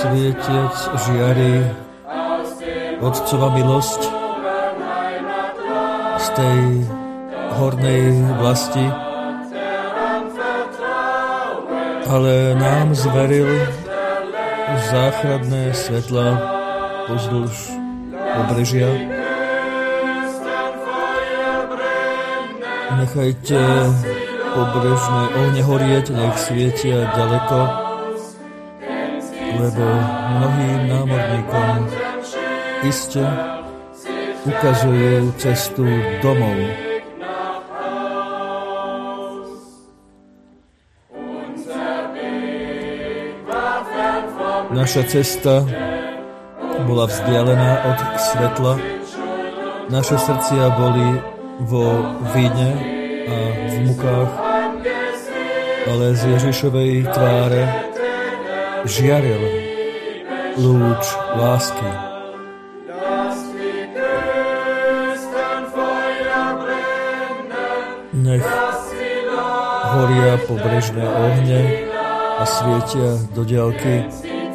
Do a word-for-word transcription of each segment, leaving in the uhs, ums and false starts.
svietiac žiari Otcova milosť z tej hornej vlasti, ale nám zveril záchranné svetla pozdĺž pobrežia. Nechajte pobrežné ohne horieť, nech svietia ďaleko, lebo mnohým námorníkom iste ukazujú cestu domov. Naša cesta bola vzdialená od svetla, naše srdcia boli vo víne a v mukách, ale z Ježišovej tváre žiaril lúč lásky. Nech horia pobrežné ohne a svietia do diaľky,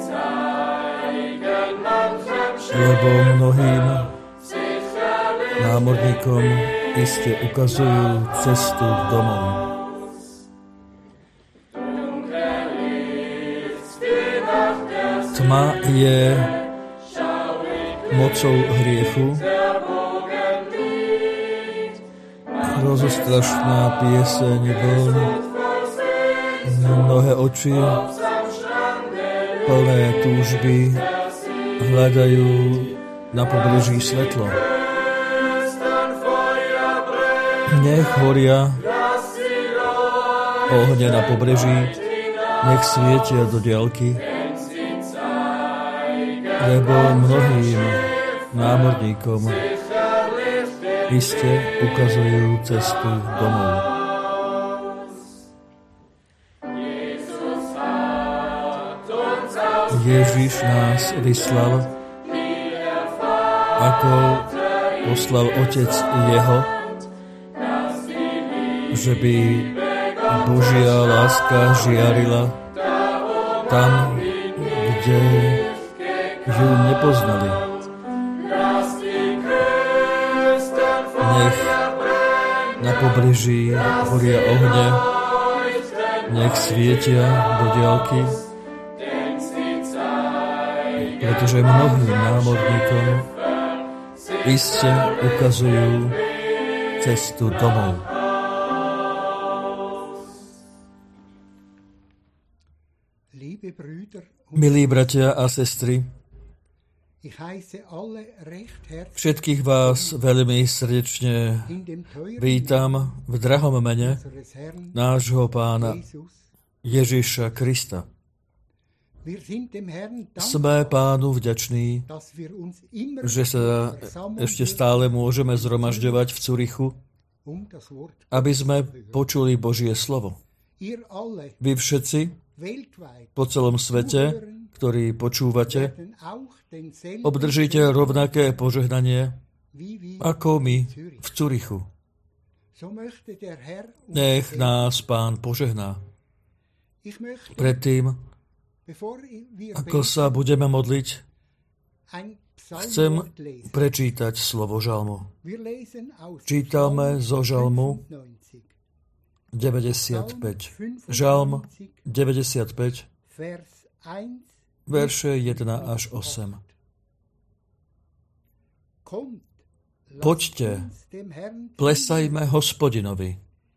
lebo mnohým námorníkom iste ukazujú cestu domov. Tma je mocou hriechu, rozostrašná pieseň vln, mnohé oči plné túžby hľadajú na pobreží svetlo. Nech horia ohne na pobreží, nech svietia do diaľky, lebo mnohým námorníkom iste ukazujú cestu domov. Ježiš nás vyslal, ako poslal Otec jeho, že by Božia láska žiarila tam, kde ju nepoznali. Nech na pobreží horia ohne, nech svietia do diaľky, pretože mnohým námorníkom iste ukazujú cestu domov. Milí bratia a sestry, všetkých vás veľmi srdečne vítam v drahom mene nášho Pána Ježiša Krista. Sme Pánu vďační, že sa ešte stále môžeme zhromažďovať v Curichu, aby sme počuli Božie slovo. Vy všetci po celom svete, ktorí počúvate, obdržíte rovnaké požehnanie ako my v Curichu. Nech nás Pán požehná. Predtým, ako sa budeme modliť, chcem prečítať slovo žalmu. Čítame zo žalmu deväťdesiatpäť. Žalm deväťdesiatpäť, verše jeden až osem. Poďte, plesajme Hospodinovi,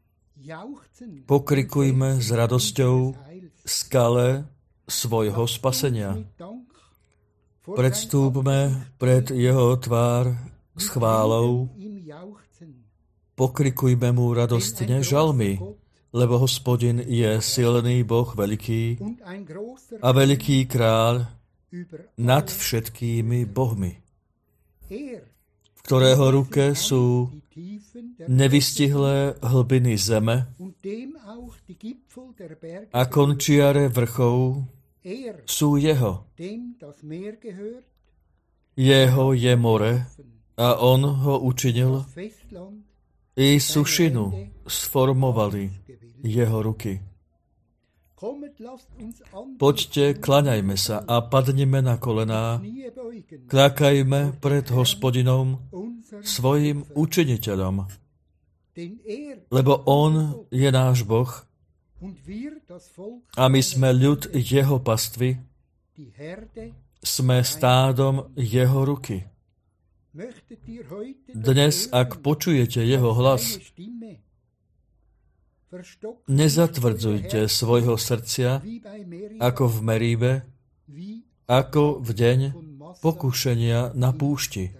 pokrikujme s radosťou skale svojho spasenia. Predstúpme pred jeho tvár s chválou, pokrikujme mu radostne žalmy, lebo Hospodin je silný Boh veľký a veľký kráľ nad všetkými bohmi, v ktorého ruke sú nevystihlé hlbiny zeme a končiare vrchov sú jeho. Jeho je more a on ho učinil, i sušinu sformovali jeho ruky. Poďte, klaňajme sa a padnime na kolená, kľakajme pred Hospodinom, svojim učiniteľom, lebo on je náš Boh a my sme ľud jeho pastvy, sme stádom jeho ruky. Dnes, ak počujete jeho hlas, nezatvrdzujte svojho srdcia, ako v Meríbe, ako v deň pokušenia na púšti.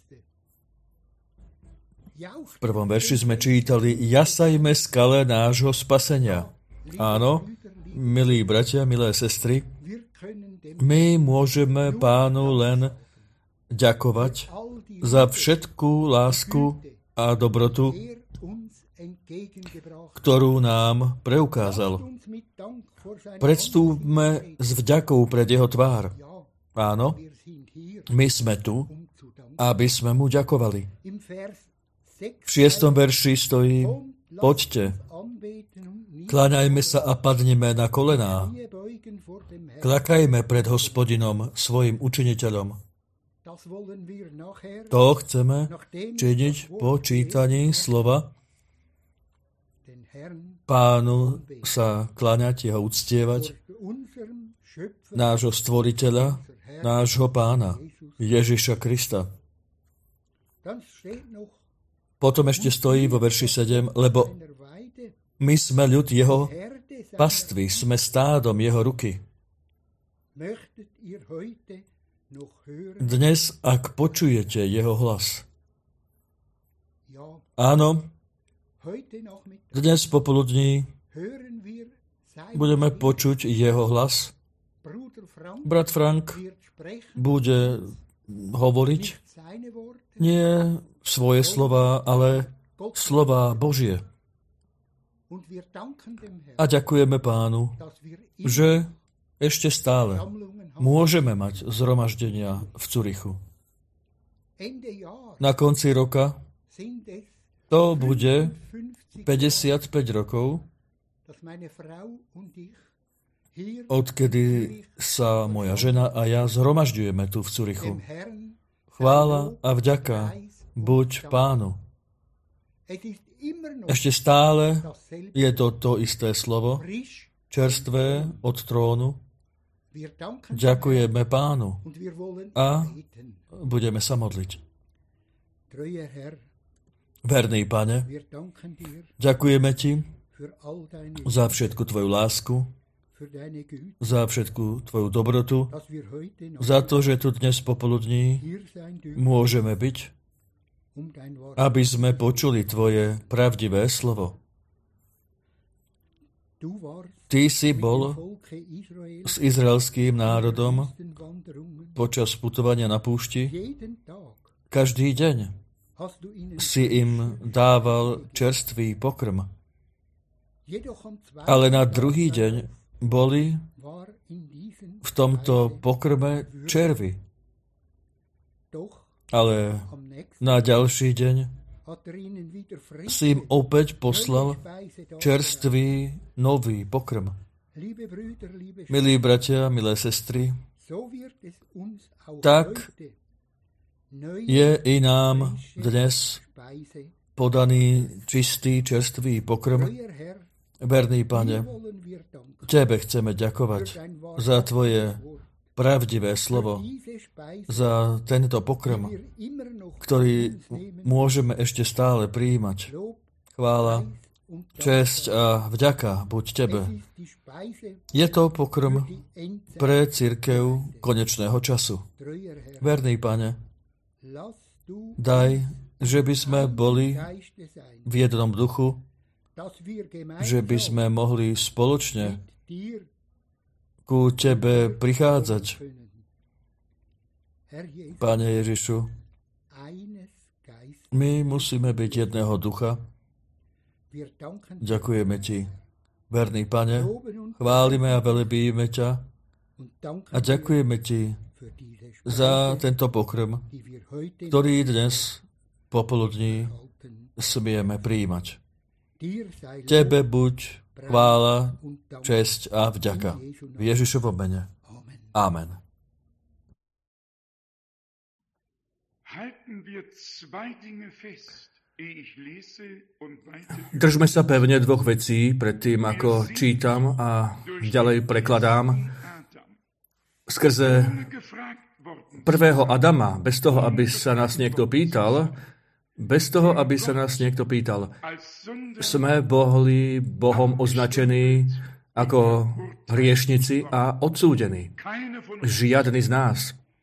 V prvom verši sme čítali: Jasajme skale nášho spasenia. Áno, milí bratia, milé sestry, my môžeme Pánu len ďakovať za všetkú lásku a dobrotu, ktorú nám preukázal. Predstúpme s vďakou pred jeho tvár. Áno, my sme tu, aby sme mu ďakovali. V šiestom verši stojí: Poďte, kláňajme sa a padnime na kolená. Klakajme pred Hospodinom, svojim učiniteľom. To chceme činiť po čítaní slova, Pánu sa kláňať, jeho uctievať, nášho stvoriteľa, nášho Pána, Ježiša Krista. Potom ešte stojí vo verši sedem, lebo my sme ľud jeho pastvy, sme stádom jeho ruky. Dnes, ak počujete jeho hlas. Áno, dnes popoludní budeme počuť jeho hlas. Brat Frank bude hovoriť nie svoje slova, ale slova Božie. A ďakujeme Pánu, že ešte stále môžeme mať zhromaždenia v Curichu. Na konci roka to bude päťdesiatpäť rokov, odkedy sa moja žena a ja zhromažďujeme tu v Curichu. Chvála a vďaka buď Pánu. Ešte stále je to to isté slovo, čerstvé od trónu. Ďakujeme Pánu a budeme sa modliť. Verný Pane, ďakujeme Ti za všetku Tvoju lásku, za všetku Tvoju dobrotu, za to, že tu dnes popoludní môžeme byť, aby sme počuli Tvoje pravdivé slovo. Ty si bol s izraelským národom počas putovania na púšti. Každý deň si im dával čerstvý pokrm. Ale na druhý deň boli v tomto pokrme červy. Ale na ďalší deň si im opäť poslal čerstvý nový pokrm. Milí bratia, milé sestry, tak je i nám dnes podaný čistý, čerstvý pokrm. Verný Pane, Tebe chceme ďakovať za Tvoje pravdivé slovo, za tento pokrm, ktorý môžeme ešte stále prijímať. Chvála, česť a vďaka buď Tebe. Je to pokrm pre cirkev konečného času. Verný Pane, daj, že by sme boli v jednom duchu, že by sme mohli spoločne ku Tebe prichádzať. Pane Ježišu, my musíme byť jedného ducha. Ďakujeme Ti. Verný Pane, chválime a velebíme ťa a ďakujeme Ti za tento pokrm, ktorý dnes popoludní smieme prijímať. Tebe buď chvála, česť a vďaka. V Ježišovom mene. Amen. Držme sa pevne dvoch vecí pred tým, ako čítam a ďalej prekladám. Skrze prvého Adama, bez toho, aby sa nás niekto pýtal, bez toho, aby sa nás niekto pýtal, sme boli Bohom označení ako hriešnici a odsúdení. Žiadny z nás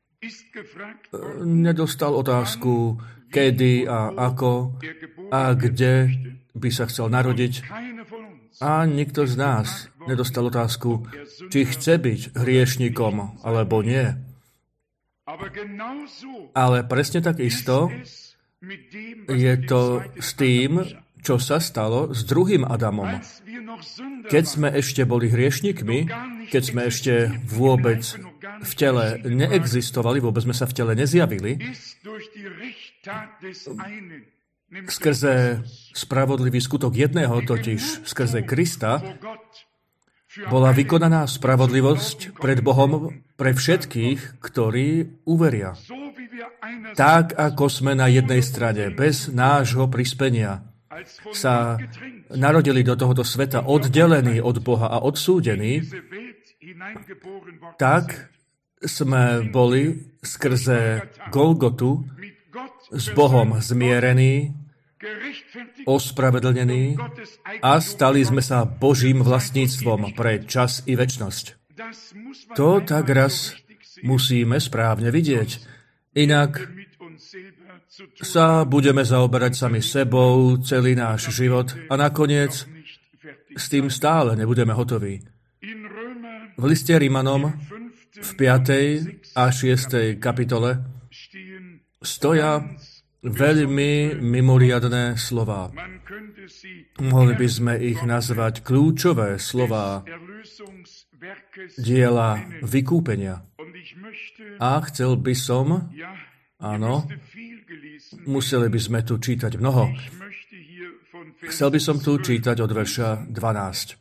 nedostal otázku, kedy a ako a kde by sa chcel narodiť. A nikto z nás nedostal otázku, či chce byť hriešnikom alebo nie. Ale presne tak isto je to s tým, čo sa stalo s druhým Adamom. Keď sme ešte boli hriešnikmi, keď sme ešte vôbec v tele neexistovali, vôbec sme sa v tele nezjavili, skrze spravodlivý skutok jedného, totiž skrze Krista, bola vykonaná spravodlivosť pred Bohom pre všetkých, ktorí uveria. Tak, ako sme na jednej strane bez nášho prispenia sa narodili do tohoto sveta oddelení od Boha a odsúdení, tak sme boli skrze Golgotu s Bohom zmierení, ospravedlnení a stali sme sa Božím vlastníctvom pre čas i večnosť. To tak raz musíme správne vidieť. Inak sa budeme zaoberať sami sebou celý náš život a nakoniec s tým stále nebudeme hotoví. V liste Rimanom v piatej a šiestej kapitole stoja veľmi mimoriadne slová. Mohli by sme ich nazvať kľúčové slová diela vykúpenia. A chcel by som, áno, museli by sme tu čítať mnoho. Chcel by som tu čítať od verša dvanásť.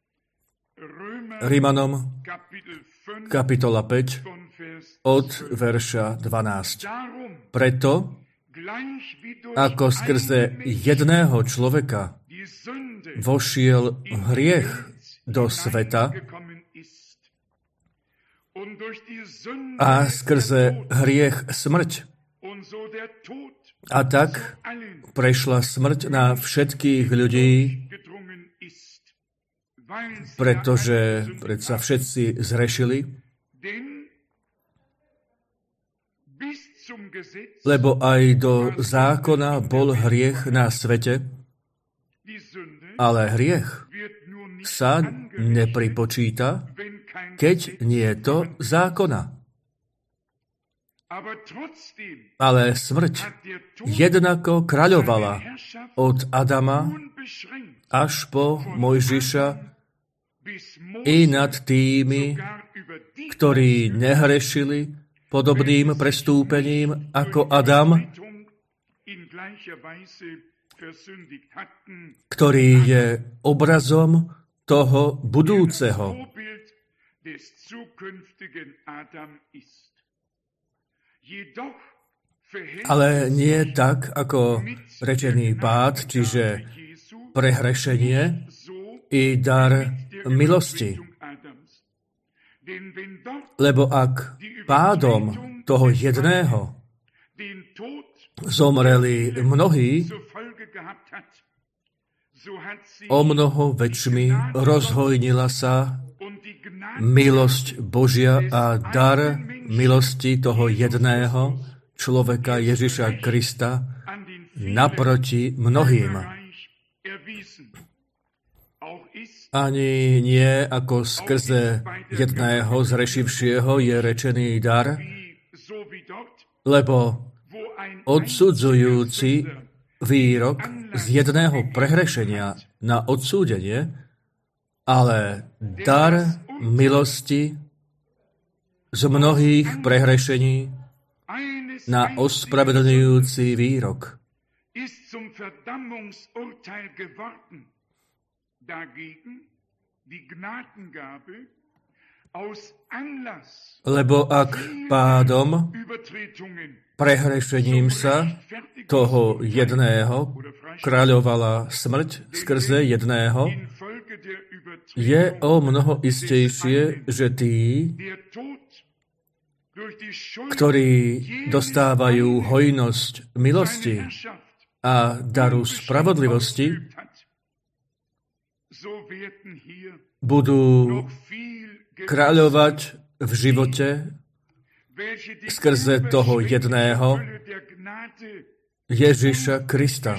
Rimanom, kapitola päť, od verša dvanásť. Preto, ako skrze jedného človeka vošiel hriech do sveta a skrze hriech smrť. A tak prešla smrť na všetkých ľudí, pretože predsa všetci zrešili, lebo aj do zákona bol hriech na svete, ale hriech sa nepripočíta, keď nie je to zákona. Ale smrť jednako kráľovala od Adama až po Mojžiša i nad tými, ktorí nehrešili podobným prestúpením ako Adam, ktorý je obrazom toho budúceho. Ale nie tak, ako rečený pád, čiže prehrešenie i dar milosti. Lebo ak pádom toho jedného zomreli mnohí, o mnoho väčšmi rozhojnila sa milosť Božia a dar milosti toho jedného človeka Ježiša Krista naproti mnohým. Ani nie ako skrze jedného zrešivšieho je rečený dar, lebo odsudzujúci výrok z jedného prehrešenia na odsúdenie, ale dar milosti z mnohých prehrešení na ospravedlňujúci výrok. Lebo ak pádom, prehrešením sa toho jedného kráľovala smrť skrze jedného, je o mnoho istejšie, že tí, ktorí dostávajú hojnosť milosti a daru spravodlivosti, budú kráľovať v živote skrze toho jedného Ježiša Krista.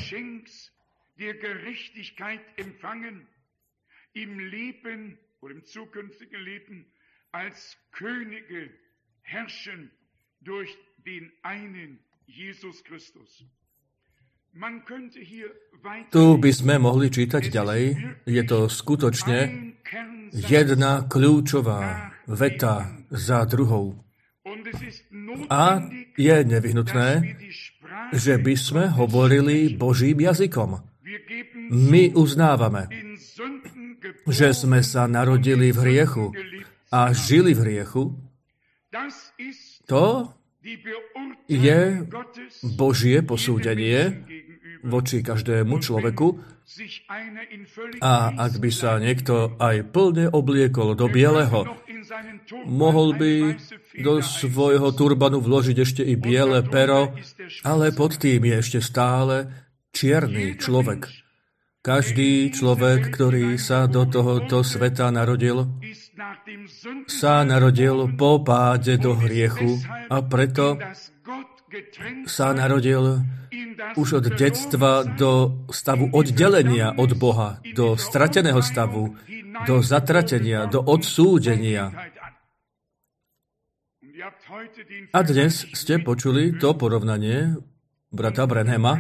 Tu by sme mohli čítať ďalej. Je to skutočne jedna kľúčová veta za druhou. A je nevyhnutné, že by sme hovorili Božím jazykom. My uznávame, že sme sa narodili v hriechu a žili v hriechu. To je Božie posúdenie voči každému človeku. A ak by sa niekto aj plne obliekol do bieleho, mohol by do svojho turbanu vložiť ešte i biele pero, ale pod tým je ešte stále čierny človek. Každý človek, ktorý sa do tohoto sveta narodil, sa narodil po páde do hriechu a preto sa narodil už od detstva do stavu oddelenia od Boha, do strateného stavu, do zatratenia, do odsúdenia. A dnes ste počuli to porovnanie brata Branhama,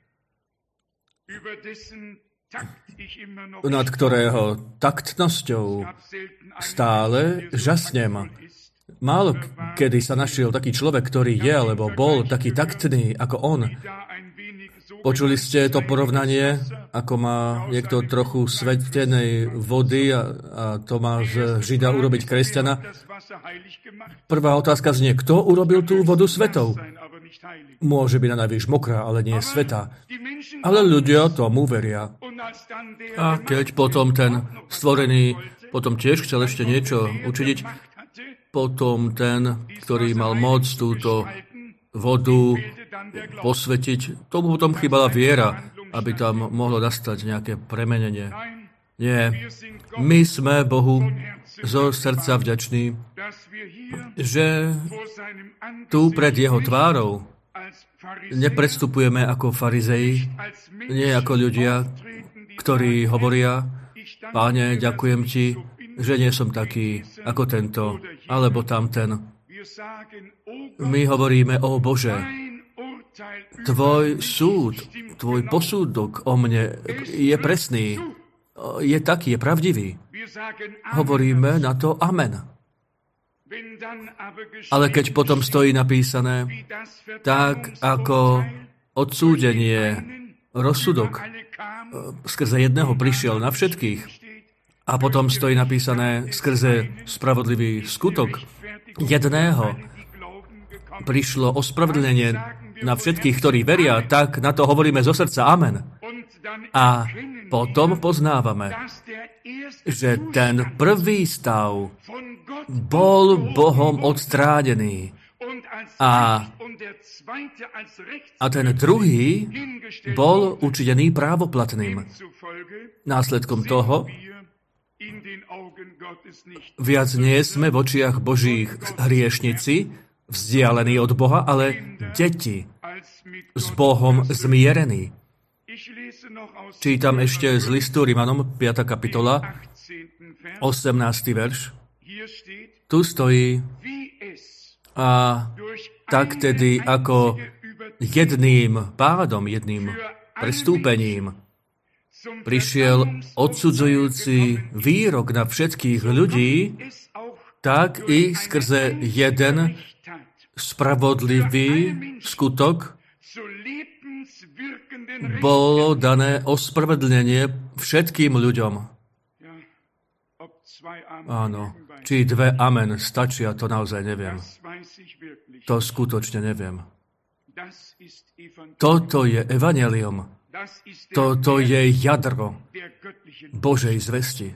nad ktorého taktnosťou stále žasnem. Málo kedy sa našiel taký človek, ktorý je, alebo bol taký taktný ako on. Počuli ste to porovnanie, ako má niekto trochu svetenej vody a, a to má z Žida urobiť kresťana. Prvá otázka znie, kto urobil tú vodu svetou? Môže byť na najvýš mokrá, ale nie svätá. Ale ľudia tomu veria. A keď potom ten stvorený potom tiež chcel ešte niečo učiniť, potom ten, ktorý mal moc túto vodu posvetiť, tomu potom chýbala viera, aby tam mohlo nastať nejaké premenenie. Nie, my sme Bohu zo srdca vďační, že tu pred jeho tvárou nepredstupujeme ako farizeji, nie ako ľudia, ktorí hovoria, Páne, ďakujem ti, že nie som taký ako tento, alebo tamten. My hovoríme, o Bože, tvoj súd, tvoj posúdok o mne je presný, je taký, je pravdivý. Hovoríme na to amen. Ale keď potom stojí napísané, tak ako odsúdenie, rozsudok skrze jedného prišiel na všetkých, a potom stojí napísané skrze spravodlivý skutok jedného prišlo ospravedlnenie na všetkých, ktorí veria, tak na to hovoríme zo srdca amen. A potom poznávame, že ten prvý stav bol Bohom odstránený a, a ten druhý bol učinený právoplatným. Následkom toho viac nie sme v očiach Božích hriešnici, vzdialení od Boha, ale deti s Bohom zmierení. Čítam ešte z listu Rimanom, piata kapitola, osemnásty verš. Tu stojí, a tak tedy ako jedným pádom, jedným prestúpením prišiel odsudzujúci výrok na všetkých ľudí, tak i skrze jeden spravodlivý skutok bolo dané ospravedlnenie všetkým ľuďom. Áno, či dve amen stačia, to naozaj neviem. To skutočne neviem. Toto je evanjelium. Toto je jadro Božej zvesti.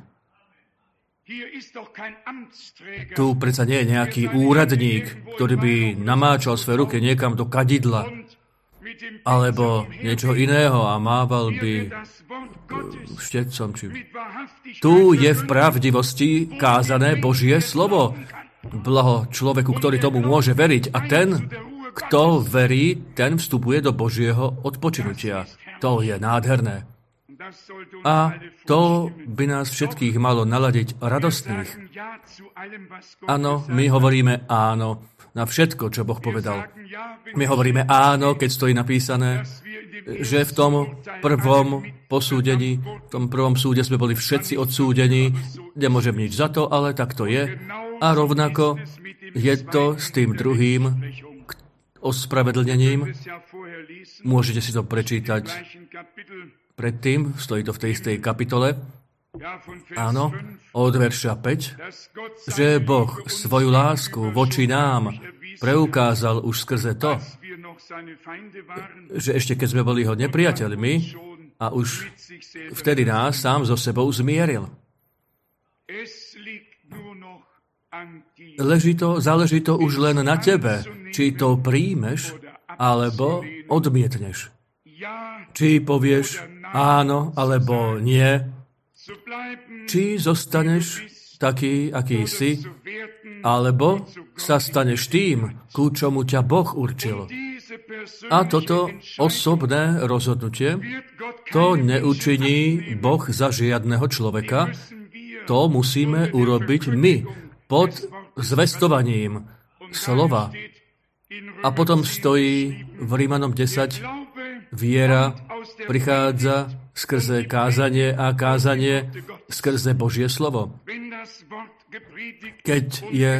Tu predsa nie je nejaký úradník, ktorý by namáčal svoje ruky niekam do kadidla alebo niečo iného a mával by štecom. Či... Tu je v pravdivosti kázané Božie slovo. Blaho človeku, ktorý tomu môže veriť. A ten, kto verí, ten vstupuje do Božieho odpočinutia. To je nádherné. A to by nás všetkých malo naladiť radostných. Áno, my hovoríme áno na všetko, čo Boh povedal. My hovoríme áno, keď stojí napísané, že v tom prvom posúdení, v tom prvom súde sme boli všetci odsúdení, nemôžem nič za to, ale tak to je. A rovnako je to s tým druhým ospravedlnením. Môžete si to prečítať predtým, stojí to v tej istej kapitole. Áno, od verša päť, že Boh svoju lásku voči nám preukázal už skrze to, že ešte keď sme boli ho nepriateľmi a už vtedy nás sám so sebou zmieril. Leží to, záleží to už len na tebe, či to príjmeš, alebo odmietneš. Či povieš áno, alebo nie. Či zostaneš taký, aký si, alebo sa staneš tým, ku čomu ťa Boh určil. A toto osobné rozhodnutie, to neučiní Boh za žiadneho človeka, to musíme urobiť my pod zvestovaním slova. A potom stojí v Rímanom desať, viera prichádza skrze kázanie a kázanie skrze Božie slovo. Keď je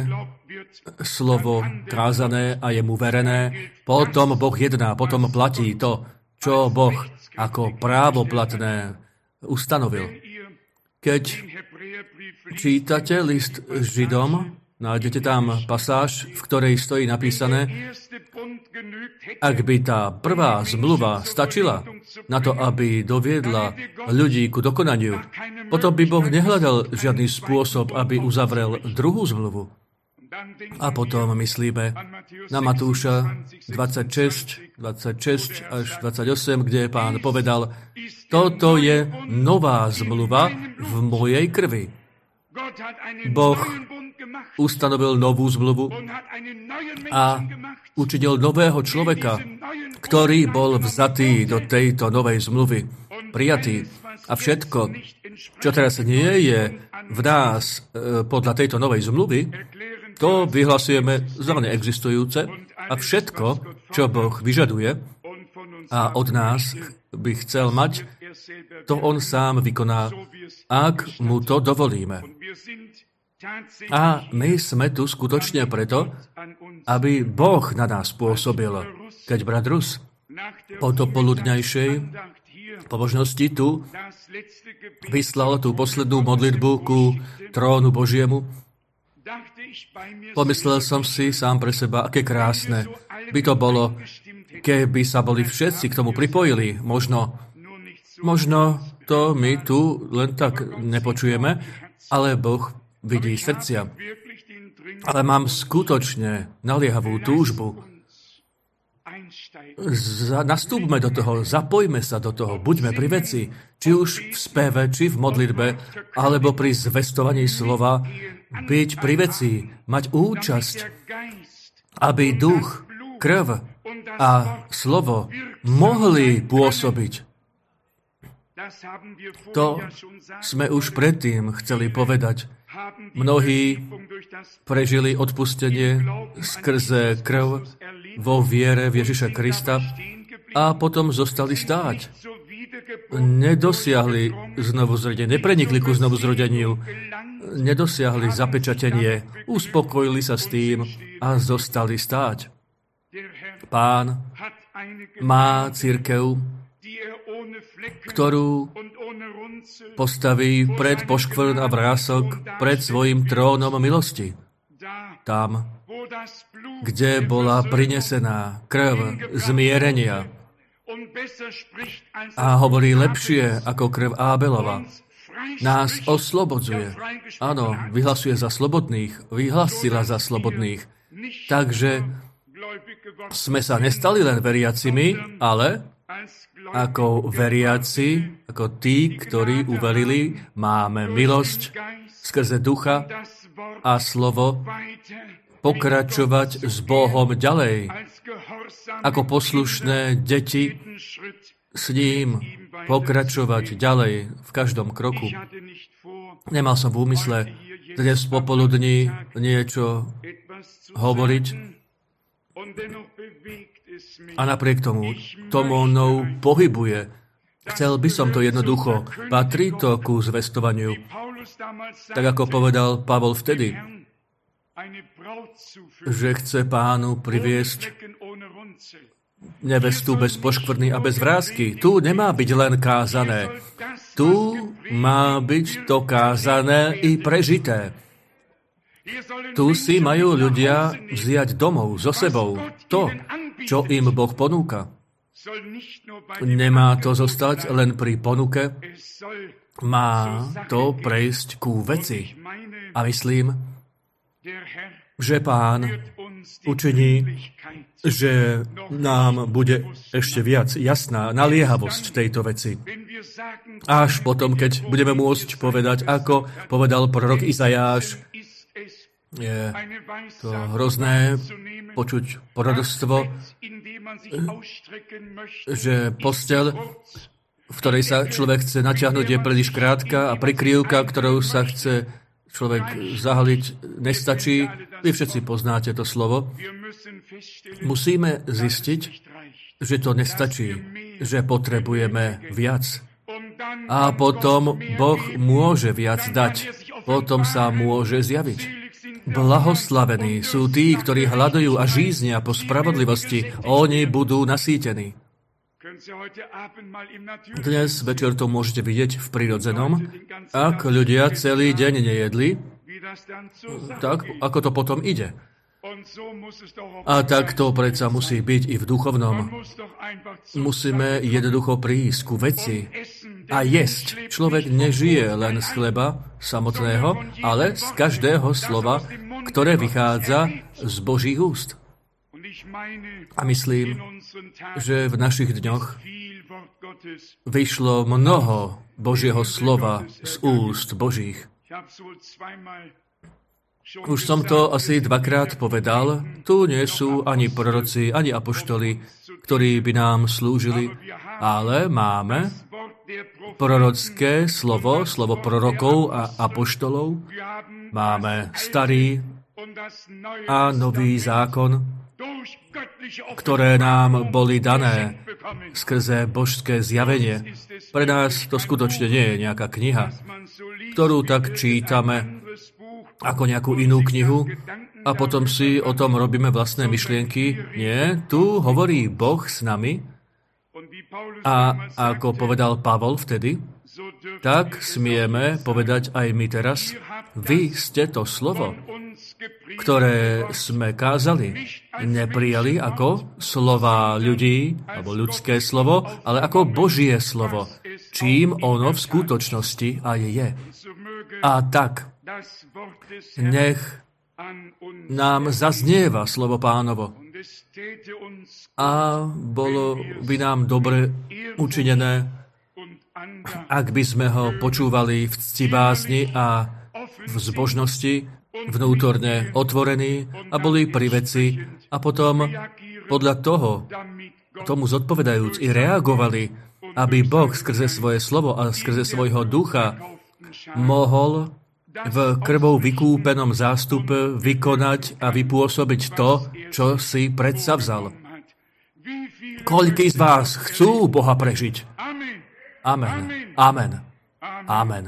slovo kázané a je mu verené, potom Boh jedná, potom platí to, čo Boh ako právoplatné ustanovil. Keď čítate list Židom, nájdete tam pasáž, v ktorej stojí napísané, ak by tá prvá zmluva stačila na to, aby doviedla ľudí ku dokonaniu, potom by Boh nehľadal žiadny spôsob, aby uzavrel druhú zmluvu. A potom myslíme na Matúša dvadsaťšesť, dvadsaťšesť až dvadsaťosem, kde Pán povedal, toto je nová zmluva v mojej krvi. Boh ustanovil novú zmluvu a učinil nového človeka, ktorý bol vzatý do tejto novej zmluvy, prijatý. A všetko, čo teraz nie je v nás e, podľa tejto novej zmluvy, to vyhlasujeme za neexistujúce a všetko, čo Boh vyžaduje a od nás by chcel mať, to on sám vykoná, ak mu to dovolíme. A my sme tu skutočne preto, aby Boh na nás pôsobil. Keď brat Rus po dopoludňajšej pobožnosti tu vyslal tú poslednú modlitbu ku trónu Božiemu, pomyslel som si sám pre seba, aké krásne by to bolo, keby sa boli všetci k tomu pripojili. Možno, možno to my tu len tak nepočujeme, ale Boh vidí srdcia. Ale mám skutočne naliehavú túžbu. Z- nastúpme do toho, zapojme sa do toho, buďme pri veci, či už v speve, či v modlitbe, alebo pri zvestovaní slova, byť pri veci, mať účasť, aby duch, krv a slovo mohli pôsobiť. To sme už predtým chceli povedať. Mnohí prežili odpustenie skrze krv vo viere v Ježiša Krista a potom zostali stáť. Nedosiahli znovuzrodenie, neprenikli ku znovuzrodeniu, nedosiahli zapečatenie, uspokojili sa s tým a zostali stáť. Pán má cirkev, ktorú postaví pred poškvrn a vrások pred svojim trónom milosti. Tam, kde bola prinesená krv zmierenia a hovorí lepšie ako krv Ábelova, nás oslobodzuje. Áno, vyhlasuje za slobodných, vyhlasila za slobodných. Takže sme sa nestali len veriacimi, ale ako veriaci, ako tí, ktorí uverili, máme milosť skrze ducha a slovo pokračovať s Bohom ďalej. Ako poslušné deti s ním pokračovať ďalej v každom kroku. Nemal som v úmysle dnes popoludní niečo hovoriť a napriek tomu to mnou pohybuje. Chcel by som to jednoducho. Patrí to ku zvestovaniu. Tak ako povedal Pavol vtedy, že chce Pánu priviesť nevestu bez poškvrny a bez vrásky. Tu nemá byť len kázané. Tu má byť to kázané i prežité. Tu si majú ľudia vziať domov so sebou to, čo im Boh ponúka. Nemá to zostať len pri ponuke, má to prejsť ku veci. A myslím, že Pán učiní, že nám bude ešte viac jasná naliehavosť tejto veci. Až potom, keď budeme môcť povedať, ako povedal prorok Izajáš, je to hrozné počuť porodstvo, že posteľ, v ktorej sa človek chce natiahnuť, je príliš krátka a prikryvka, ktorou sa chce človek zahaliť, nestačí. Vy všetci poznáte to slovo. Musíme zistiť, že to nestačí, že potrebujeme viac. A potom Boh môže viac dať. Potom sa môže zjaviť. Blahoslavení sú tí, ktorí hľadujú a žíznia po spravodlivosti. Oni budú nasýtení. Dnes večer to môžete vidieť v prirodzenom. Ak ľudia celý deň nejedli, tak ako to potom ide. A tak to predsa musí byť i v duchovnom. Musíme jednoducho prísť ku veci a jesť. Človek nežije len z chleba samotného, ale z každého slova, ktoré vychádza z Božích úst. A myslím, že v našich dňoch vyšlo mnoho Božieho slova z úst Božích. Už som to asi dvakrát povedal. Tu nie sú ani proroci, ani apoštoli, ktorí by nám slúžili, ale máme prorocké slovo, slovo prorokov a apoštolov. Máme starý a nový zákon, ktoré nám boli dané skrze božské zjavenie. Pre nás to skutočne nie je nejaká kniha, ktorú tak čítame ako nejakú inú knihu a potom si o tom robíme vlastné myšlienky. Nie, tu hovorí Boh s nami a ako povedal Pavol vtedy, tak smieme povedať aj my teraz, vy ste to slovo, ktoré sme kázali, neprijali ako slova ľudí, alebo ľudské slovo, ale ako Božie slovo, čím ono v skutočnosti aj je. A tak, nech nám zaznieva slovo Pánovo. A bolo by nám dobre učinené, ak by sme ho počúvali v ctibázni a v zbožnosti, vnútorne otvorení a boli pri veci a potom podľa toho, tomu zodpovedajúc i reagovali, aby Boh skrze svoje slovo a skrze svojho ducha mohol v krvou vykúpenom zástupe vykonať a vypôsobiť to, čo si predsavzal. Koľký z vás chcú Boha prežiť? Amen. Amen. Amen.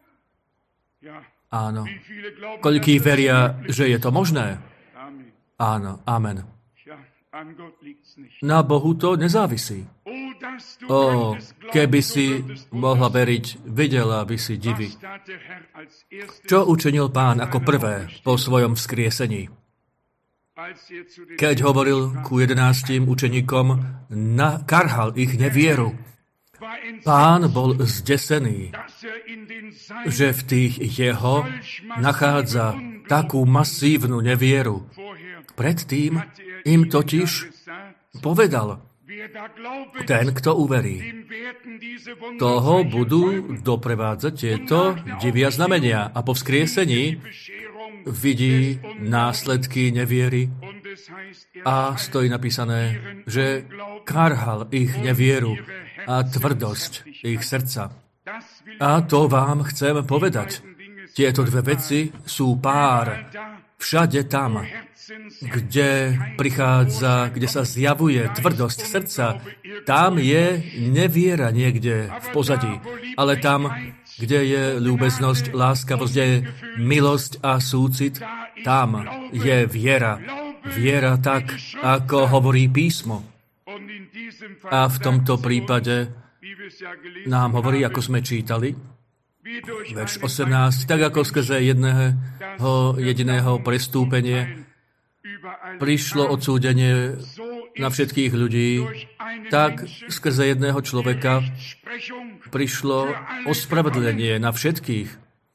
Áno. Koľký veria, že je to možné? Áno. Amen. Na Bohu to nezávisí. Ó, keby si mohla veriť, videla by si divy. Čo učinil Pán ako prvé po svojom vzkriesení? Keď hovoril ku jedenástim učeníkom, nakarhal ich nevieru. Pán bol zdesený, že v tých jeho nachádza takú masívnu nevieru. Predtým im totiž povedal, ten, kto uverí, toho budú doprevádzať tieto divy a znamenia. A po vzkriesení vidí následky neviery a stojí napísané, že karhal ich nevieru a tvrdosť ich srdca. A to vám chcem povedať. Tieto dve veci sú pár. Všade tam, kde prichádza, kde sa zjavuje tvrdosť srdca, tam je neviera niekde v pozadí. Ale tam, kde je ľúbeznosť, láskavosť, kde je milosť a súcit, tam je viera. Viera tak, ako hovorí písmo. A v tomto prípade nám hovorí, ako sme čítali, verš osemnásť, tak ako skrze jedného jediného prestúpenie prišlo odsúdenie na všetkých ľudí, tak skrze jedného človeka prišlo ospravedlenie na všetkých.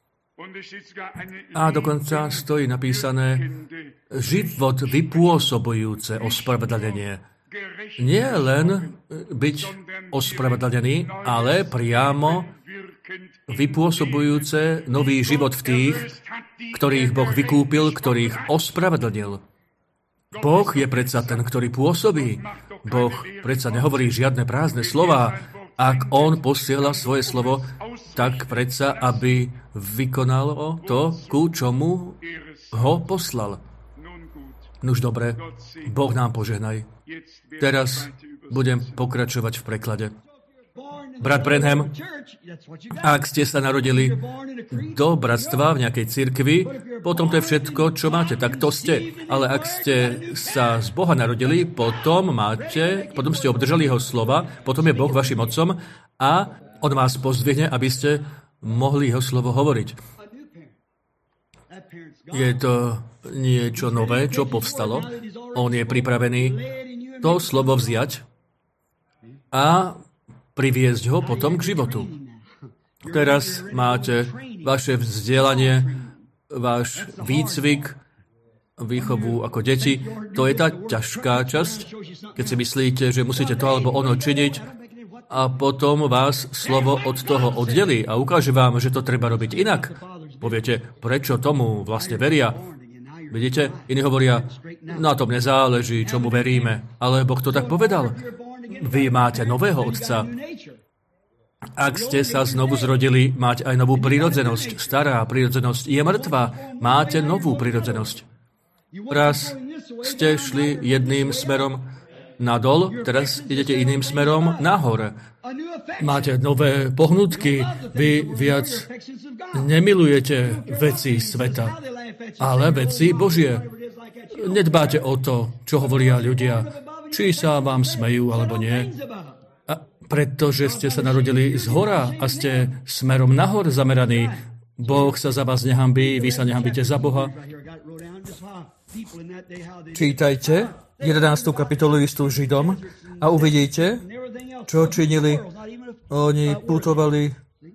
A dokonca stojí napísané život vypôsobujúce ospravedlenie. Nie len byť ospravedlený, ale priamo vypôsobujúce nový život v tých, ktorých Boh vykúpil, ktorých ospravedlnil. Boh je predsa ten, ktorý pôsobí. Boh predsa nehovorí žiadne prázdne slová. Ak On posiela svoje slovo, tak predsa, aby vykonalo to, ku čomu ho poslal. Nuž dobre, Boh nám požehnaj. Teraz budem pokračovať v preklade. Brat Branham, ak ste sa narodili do bratstva v nejakej cirkvi, potom to je všetko, čo máte, tak to ste. Ale ak ste sa z Boha narodili, potom máte, potom ste obdržali jeho slova, potom je Boh vašim otcom a on vás pozdvihne, aby ste mohli jeho slovo hovoriť. Je to niečo nové, čo povstalo. On je pripravený to slovo vziať a priviesť ho potom k životu. Teraz máte vaše vzdelanie, váš výcvik, výchovu ako deti. To je tá ťažká časť, keď si myslíte, že musíte to alebo ono činiť a potom vás slovo od toho oddelí a ukáže vám, že to treba robiť inak. Poviete, prečo tomu vlastne veria? Vidíte? Iní hovoria, na tom nezáleží, čomu veríme. Ale Boh to tak povedal. Vy máte nového otca. Ak ste sa znovu zrodili, máte aj novú prirodzenosť. Stará prirodzenosť je mŕtva. Máte novú prirodzenosť. Raz ste šli jedným smerom nadol, teraz idete iným smerom nahor. Máte nové pohnutky. Vy viac nemilujete veci sveta, ale veci Božie. Nedbáte o to, čo hovoria ľudia, či sa vám smejú, alebo nie. A pretože ste sa narodili z hora a ste smerom nahor zameraní, Boh sa za vás nehambí, vy sa nehambíte za Boha. Čítajte jedenástu kapitolu listu Židom a uvidíte, čo činili. Oni putovali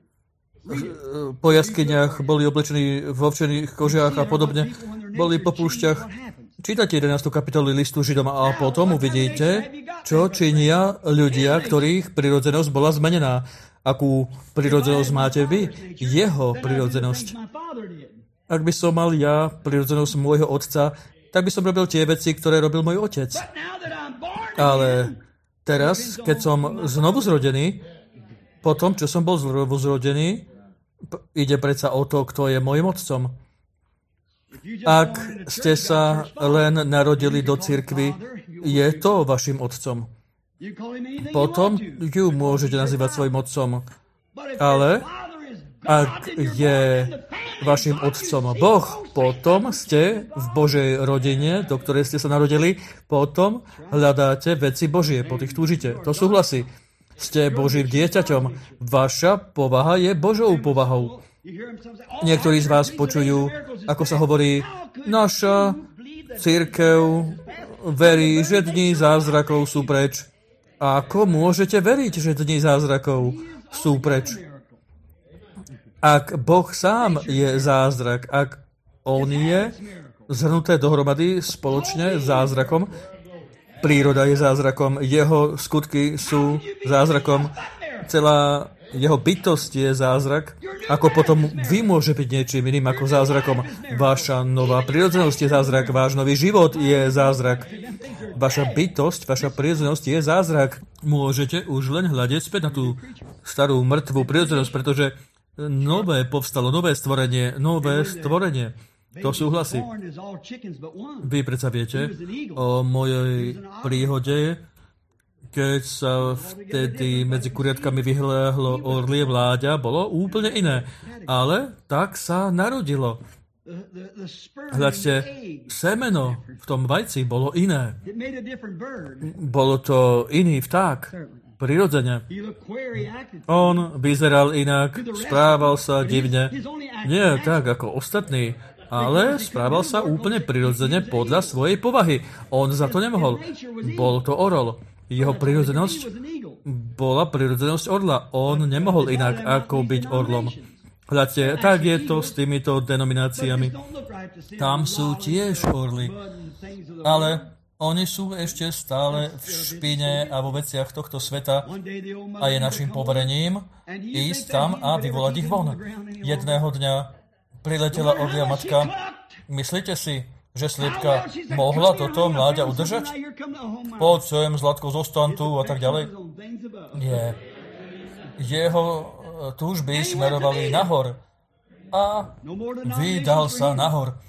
po jaskyniach, boli oblečení v ovčených kožiach a podobne. Boli po púšťach. Čítajte jedenástu kapitolu listu Židom a potom uvidíte, čo činia ľudia, ktorých prirodzenosť bola zmenená. Akú prirodzenosť máte vy? Jeho prirodzenosť. Ak by som mal ja prirodzenosť môjho otca, tak by som robil tie veci, ktoré robil môj otec. Ale teraz, keď som znovu zrodený, po tom, čo som bol znovu zrodený, ide predsa o to, kto je môjim otcom. Ak ste sa len narodili do cirkvi, je to vašim otcom. Potom ju môžete nazývať svojim otcom. Ale Ak je vašim otcom Boh, potom ste v Božej rodine, do ktorej ste sa narodili, potom hľadáte veci Božie, po tých túžite. To súhlasí. Ste Božím dieťaťom. Vaša povaha je Božou povahou. Niektorí z vás počujú, ako sa hovorí, naša cirkev verí, že dni zázrakov sú preč. A ako môžete veriť, že dni zázrakov sú preč? Ak Boh sám je zázrak, ak On je zhrnuté dohromady spoločne s zázrakom, príroda je zázrakom, jeho skutky sú zázrakom, celá jeho bytosť je zázrak, ako potom vy môže byť niečím iným ako zázrakom. Vaša nová prirodzenosť je zázrak, váš nový život je zázrak. Vaša bytosť, vaša prirodzenosť je zázrak. Môžete už len hľadiť späť na tú starú mŕtvú prirodzenosť, pretože nové povstalo, nové stvorenie, nové stvorenie. To súhlasí. Vy predsa viete o mojej príhode, keď sa vtedy medzi kuriatkami vyhľahlo orlie mláďa, bolo úplne iné. Ale tak sa narodilo. Hľadte, semeno v tom vajci bolo iné. Bolo to iný vták. Prirodzene. On vyzeral inak, správal sa divne. Nie tak ako ostatní, ale správal sa úplne prirodzene podľa svojej povahy. On za to nemohol. Bol to orol. Jeho prirodzenosť bola prirodzenosť orla. On nemohol inak ako byť orlom. Hľadte, tak je to s týmito denomináciami. Tam sú tiež orly. Ale oni sú ešte stále v špine a vo veciach tohto sveta a je našim poverením ísť tam a vyvolať ich von. Jedného dňa priletela orlia matka. Myslíte si, že sliepka mohla toto mláďa udržať? Poď sem, Zlatko, zostan tu a tak ďalej. Nie. Jeho túžby smerovali nahor a vydal sa nahor.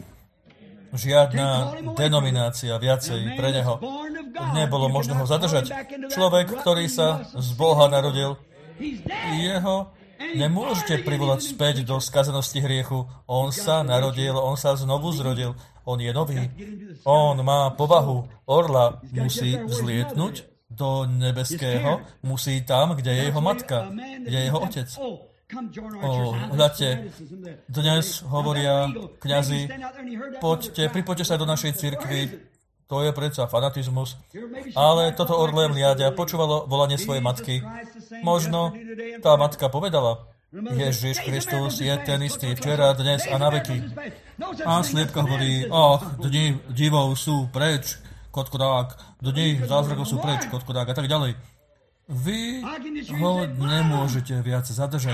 Žiadna denominácia viacej pre neho. Nebolo možné ho zadržať. Človek, ktorý sa z Boha narodil, jeho nemôžete privolať späť do skazenosti hriechu. On sa narodil, on sa znovu zrodil. On je nový. On má povahu orla. Musí vzlietnúť do nebeského. Musí tam, kde je jeho matka, kde je jeho otec. O, hľadte, dnes hovoria kňazi, poďte, pripoďte sa do našej cirkvi, to je predsa fanatizmus, ale toto orlé mliaďa počúvalo volanie svojej matky. Možno tá matka povedala, Ježiš Kristus je ten istý včera, dnes a na veky. A sliepka hovorí, ach, dni divov sú preč, kotkodák, dni zázrakov sú preč, kotkodák a tak ďalej. Vy ho nemôžete viac zadržať.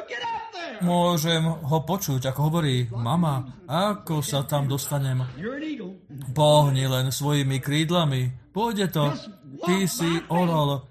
Môžem ho počuť, ako hovorí mama, ako sa tam dostanem. Pohni len svojimi krídlami. Pôjde to. Ty si orol.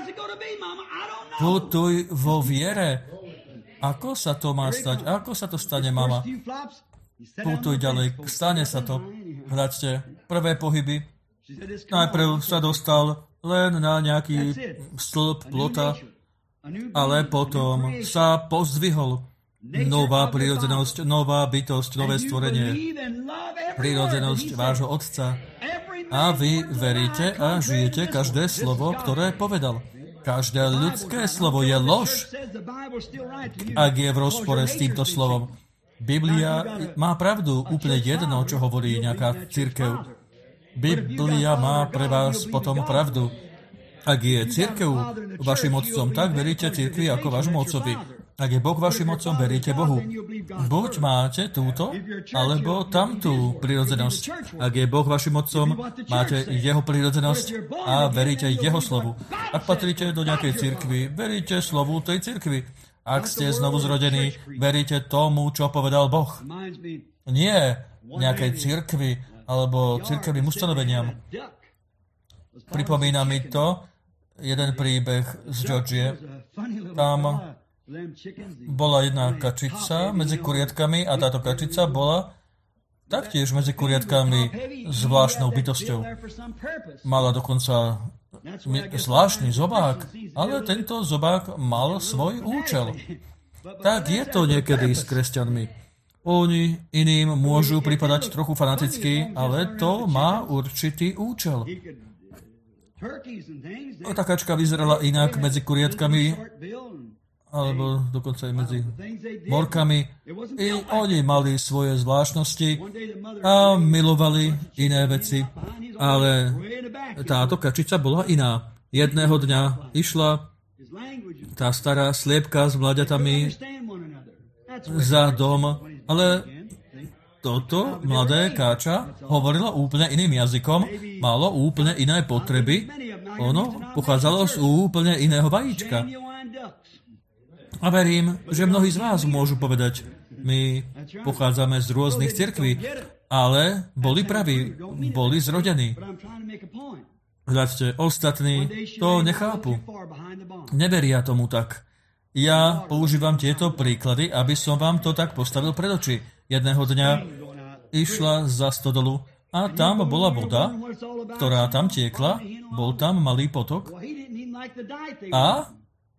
Putuj vo viere. Ako sa to má stať? Ako sa to stane, mama? Putuj ďalej. Stane sa to. Hľadte, prvé pohyby. Najprv sa dostal len na nejaký stĺp plota, ale potom sa pozdvihol. Nová prirodzenosť, nová bytosť, nové stvorenie. Prirodzenosť vášho otca. A vy veríte a žijete každé slovo, ktoré povedal. Každé ľudské slovo je lož, ak je v rozpore s týmto slovom. Biblia má pravdu, úplne jedno, čo hovorí nejaká cirkev. Biblia má pre vás potom pravdu. Ak je cirkev vašim otcom, tak veríte cirkvi ako vášmu otcovi. Ak je Boh vašim otcom, veríte Bohu. Buď máte túto, alebo tamtú prirodzenosť. Ak je Boh vašim otcom, máte jeho prirodzenosť a veríte jeho slovu. Ak patríte do nejakej cirkvi, veríte slovu tej cirkvi. Ak ste znovu zrodení, veríte tomu, čo povedal Boh. Nie nejakej cirkvi, alebo cirkevným ustanoveniam. Pripomína mi to jeden príbeh z Georgie. Tam bola jedna kačica medzi kuriatkami a táto kačica bola taktiež medzi kuriatkami zvláštnou bytosťou. Mala dokonca zvláštny zobák, ale tento zobák mal svoj účel. Tak je to niekedy s kresťanmi. Oni iným môžu pripadať trochu fanaticky, ale to má určitý účel. Tá kačka vyzerala inak medzi kuriatkami, alebo dokonca aj medzi morkami. I oni mali svoje zvláštnosti a milovali iné veci, ale táto kačica bola iná. Jedného dňa išla tá stará sliepka s mladiatami za dom, ale toto mladé káča hovorilo úplne iným jazykom, malo úplne iné potreby, ono pochádzalo z úplne iného vajíčka. A verím, že mnohí z vás môžu povedať, my pochádzame z rôznych cirkví, ale boli praví, boli zrodení. Hľadte, ostatní to nechápu. Neveria tomu tak. Ja používam tieto príklady, aby som vám to tak postavil pred oči. Jedného dňa išla za stodolu a tam bola voda, ktorá tam tiekla, bol tam malý potok a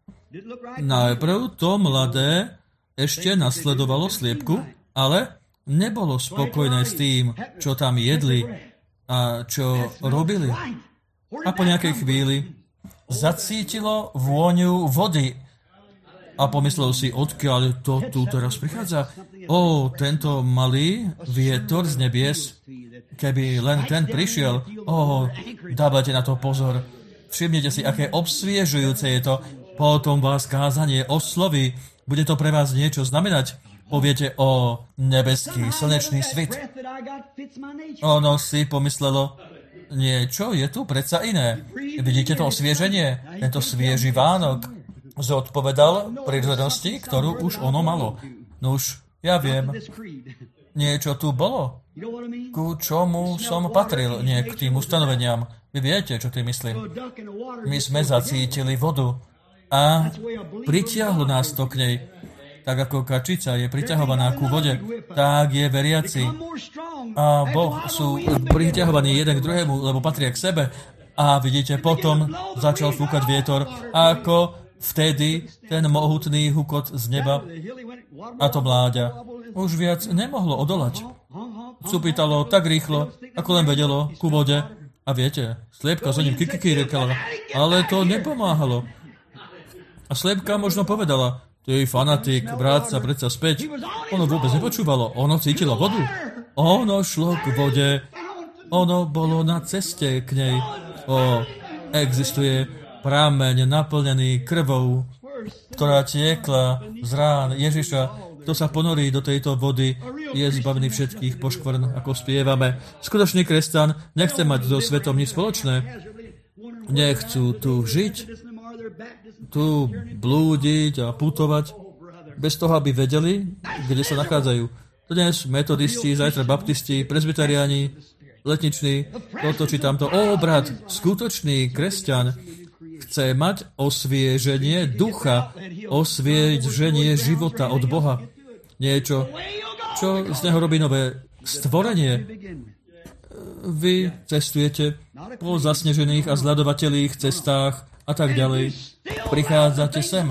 najprv to mladé ešte nasledovalo sliepku, ale nebolo spokojné s tým, čo tam jedli a čo robili. A po nejakej chvíli zacítilo vôňu vody a pomyslel si, odkiaľ to tu teraz prichádza. Ó, tento malý vietor z nebies, keby len ten prišiel, ó, dávajte na to pozor. Všimnite si, aké obsviežujúce je to. Potom vás kázanie osloví. Bude to pre vás niečo znamenať. Poviete o nebeský slnečný svit. Ono si pomyslelo, niečo je tu predsa iné. Vidíte to osvieženie? Tento svieži Vánok zodpovedal prirodzenosti, ktorú už ono malo. Nuž, ja viem, niečo tu bolo, ku čomu som patril, nie k tým ustanoveniam. Vy viete, čo tým myslím. My sme zacítili vodu a pritiahlo nás to k nej. Tak ako kačica je priťahovaná ku vode, tak je veriaci a Boh sú priťahovaní jeden k druhému, lebo patria k sebe. A vidíte, potom začal fúkať vietor, ako vtedy ten mohutný hukot z neba a to mláďa už viac nemohlo odolať. Cupitalo tak rýchlo, ako len vedelo, ku vode. A viete, sliepka za ním kikikirikala, ale to nepomáhalo. A sliepka možno povedala, ty fanatik, vráť sa predsa späť. Ono vôbec nepočúvalo, ono cítilo vodu. Ono šlo k vode, ono bolo na ceste k nej. O, existuje prameň naplnený krvou, ktorá tiekla z rán Ježiša. Kto sa ponorí do tejto vody, je zbavený všetkých poškvrn, ako spievame. Skutočný kresťan nechce mať so svetom nič spoločné. Nechcú tu žiť, tu blúdiť a putovať, bez toho, aby vedeli, kde sa nachádzajú. Dnes metodisti, zajtra baptisti, presbyteriáni, letniční, toto či tamto. Ó, brat, skutočný kresťan chce mať osvieženie ducha, osvieženie života od Boha. Niečo, čo z neho robí nové stvorenie. Vy cestujete po zasnežených a zľadovateľných cestách a tak ďalej. Prichádzate sem.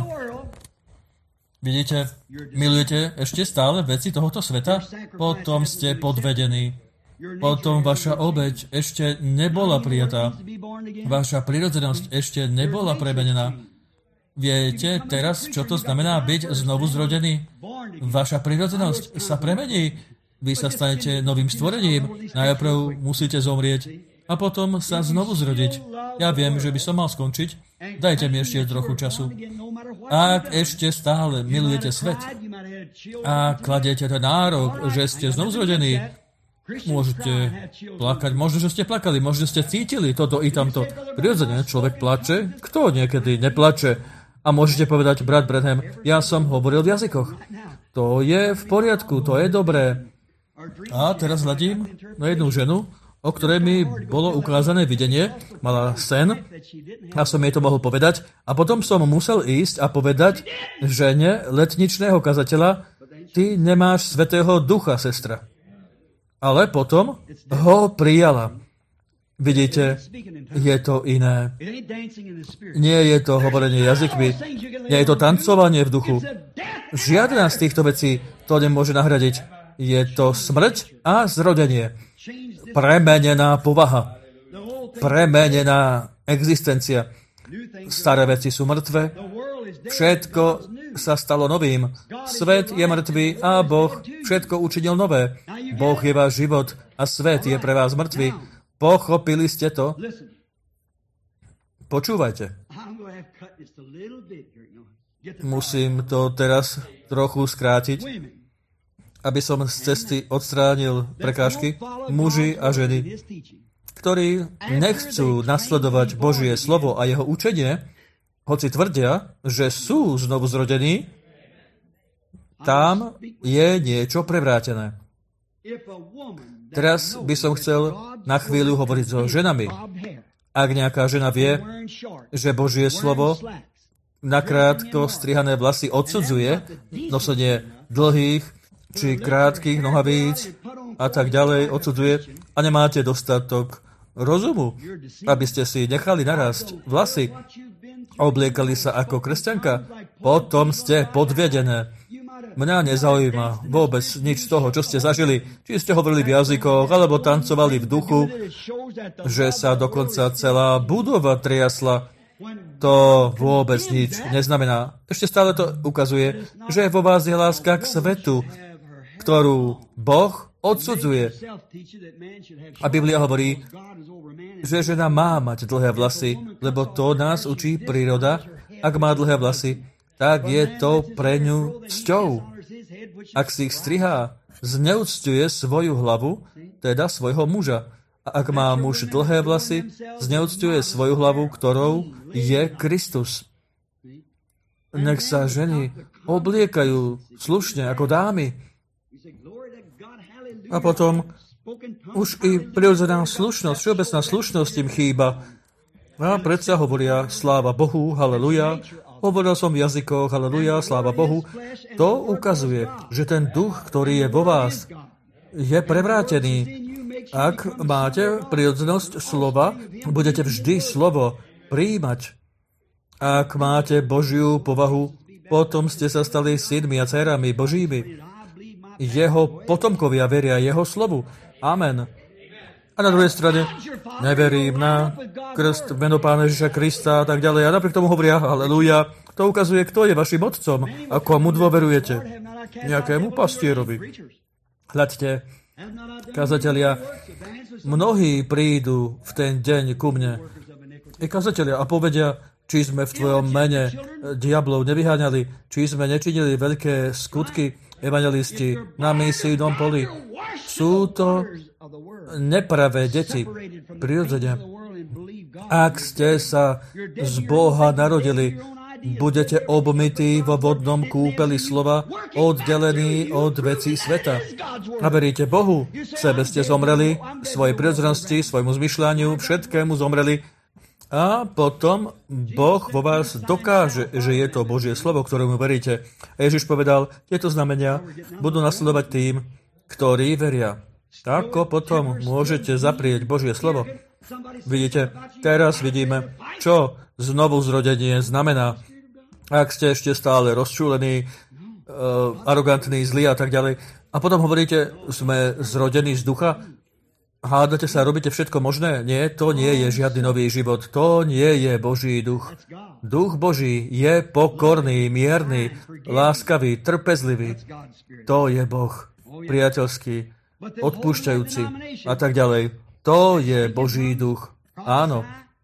Vidíte, milujete ešte stále veci tohoto sveta? Potom ste podvedení. Potom vaša obeť ešte nebola prijatá. Vaša prirodzenosť ešte nebola premenená. Viete teraz, čo to znamená byť znovu zrodený? Vaša prirodzenosť sa premení. Vy sa stanete novým stvorením. Najprv musíte zomrieť a potom sa znovu zrodiť. Ja viem, že by som mal skončiť. Dajte mi ešte trochu času. Ak ešte stále milujete svet a kladiete ten nárok, že ste znovu zrodení, môžete plakať, možno, že ste plakali, možno, že ste cítili toto i tamto. Prirodzene človek plače, kto niekedy neplače. A môžete povedať, brat Branham, ja som hovoril v jazykoch. To je v poriadku, to je dobré. A teraz hľadím na jednu ženu, o ktorej mi bolo ukázané videnie, mala sen, ja som jej to mohol povedať, a potom som musel ísť a povedať žene letničného kazateľa, ty nemáš Svätého Ducha, sestra. Ale potom ho prijala. Vidíte, je to iné. Nie je to hovorenie jazykmi, nie je to tancovanie v duchu. Žiadna z týchto vecí to nemôže nahradiť. Je to smrť a zrodenie. Premenená povaha. Premenená existencia. Staré veci sú mŕtve. Všetko sa stalo novým. Svet je mŕtvý a Boh všetko učinil nové. Boh je váš život a svet je pre vás mŕtvý. Pochopili ste to? Počúvajte. Musím to teraz trochu skrátiť, aby som z cesty odstránil prekážky. Muži a ženy, ktorí nechcú nasledovať Božie slovo a jeho učenie, hoci tvrdia, že sú znovu zrodení, tam je niečo prevrátené. Teraz by som chcel na chvíľu hovoriť so ženami. Ak nejaká žena vie, že Božie slovo nakrátko strihané vlasy odsudzuje, nosenie dlhých či krátkych nohavíc a tak ďalej odsudzuje a nemáte dostatok rozumu, aby ste si nechali narásť vlasy a obliekali sa ako kresťanka, potom ste podvedené. Mňa nezaujíma vôbec nič z toho, čo ste zažili. Či ste hovorili v jazykoch, alebo tancovali v duchu, že sa dokonca celá budova triasla. To vôbec nič neznamená. Ešte stále to ukazuje, že vo vás je láska k svetu, ktorú Boh odsudzuje. A Biblia hovorí, že žena má mať dlhé vlasy, lebo to nás učí príroda. Ak má dlhé vlasy, tak je to pre ňu cťou. Ak si ich strihá, zneúcťuje svoju hlavu, teda svojho muža. A ak má muž dlhé vlasy, zneúcťuje svoju hlavu, ktorou je Kristus. Nech sa ženy obliekajú slušne ako dámy. A potom už i prirodzená slušnosť, všeobecná slušnosť im chýba. A predsa hovoria sláva Bohu, haleluja. Hovoril som v jazykoch, haleluja, sláva Bohu. To ukazuje, že ten duch, ktorý je vo vás, je prevrátený. Ak máte prirodzenosť slova, budete vždy slovo prijímať. Ak máte Božiu povahu, potom ste sa stali synmi a dcérami Božími. Jeho potomkovia veria jeho slovu. Amen. A na druhej strane, neverím na krst v meno Pána Ježiša Krista a tak ďalej. A napriek tomu hovoria, halelúja, to ukazuje, kto je vašim otcom a komu dôverujete. Nejakému pastierovi. Hľadte, kazatelia, mnohí prídu v ten deň ku mne. I kazatelia a povedia, či sme v tvojom mene diablov nevyháňali, či sme nečinili veľké skutky, evangelisti na misijnom poli. Sú to nepravé deti, prirodzene. Ak ste sa z Boha narodili, budete obmytí vo vodnom kúpeli slova, oddelení od vecí sveta. A veríte Bohu, sebe ste zomreli, svojej prirodzenosti, svojmu zmyšľaniu, všetkému zomreli. A potom Boh vo vás dokáže, že je to Božie slovo, ktorému veríte. A Ježiš povedal, tieto znamenia budú nasledovať tým, ktorí veria. Ako potom môžete zaprieť Božie slovo? Vidíte, teraz vidíme, čo znovu zrodenie znamená. Ak ste ešte stále rozčúlení, uh, arogantní, zlí a tak ďalej, a potom hovoríte, sme zrodení z ducha, hádate sa, robíte všetko možné? Nie, to nie je žiadny nový život. To nie je Boží duch. Duch Boží je pokorný, mierny, láskavý, trpezlivý. To je Boh, priateľský, odpúšťajúci a tak ďalej. To je Boží duch. Áno.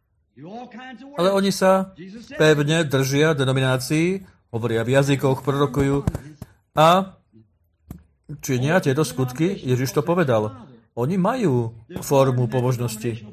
Ale oni sa pevne držia denominácií, hovoria v jazykoch, prorokujú a činia tieto skutky, Ježiš to povedal. Oni majú formu pobožnosti.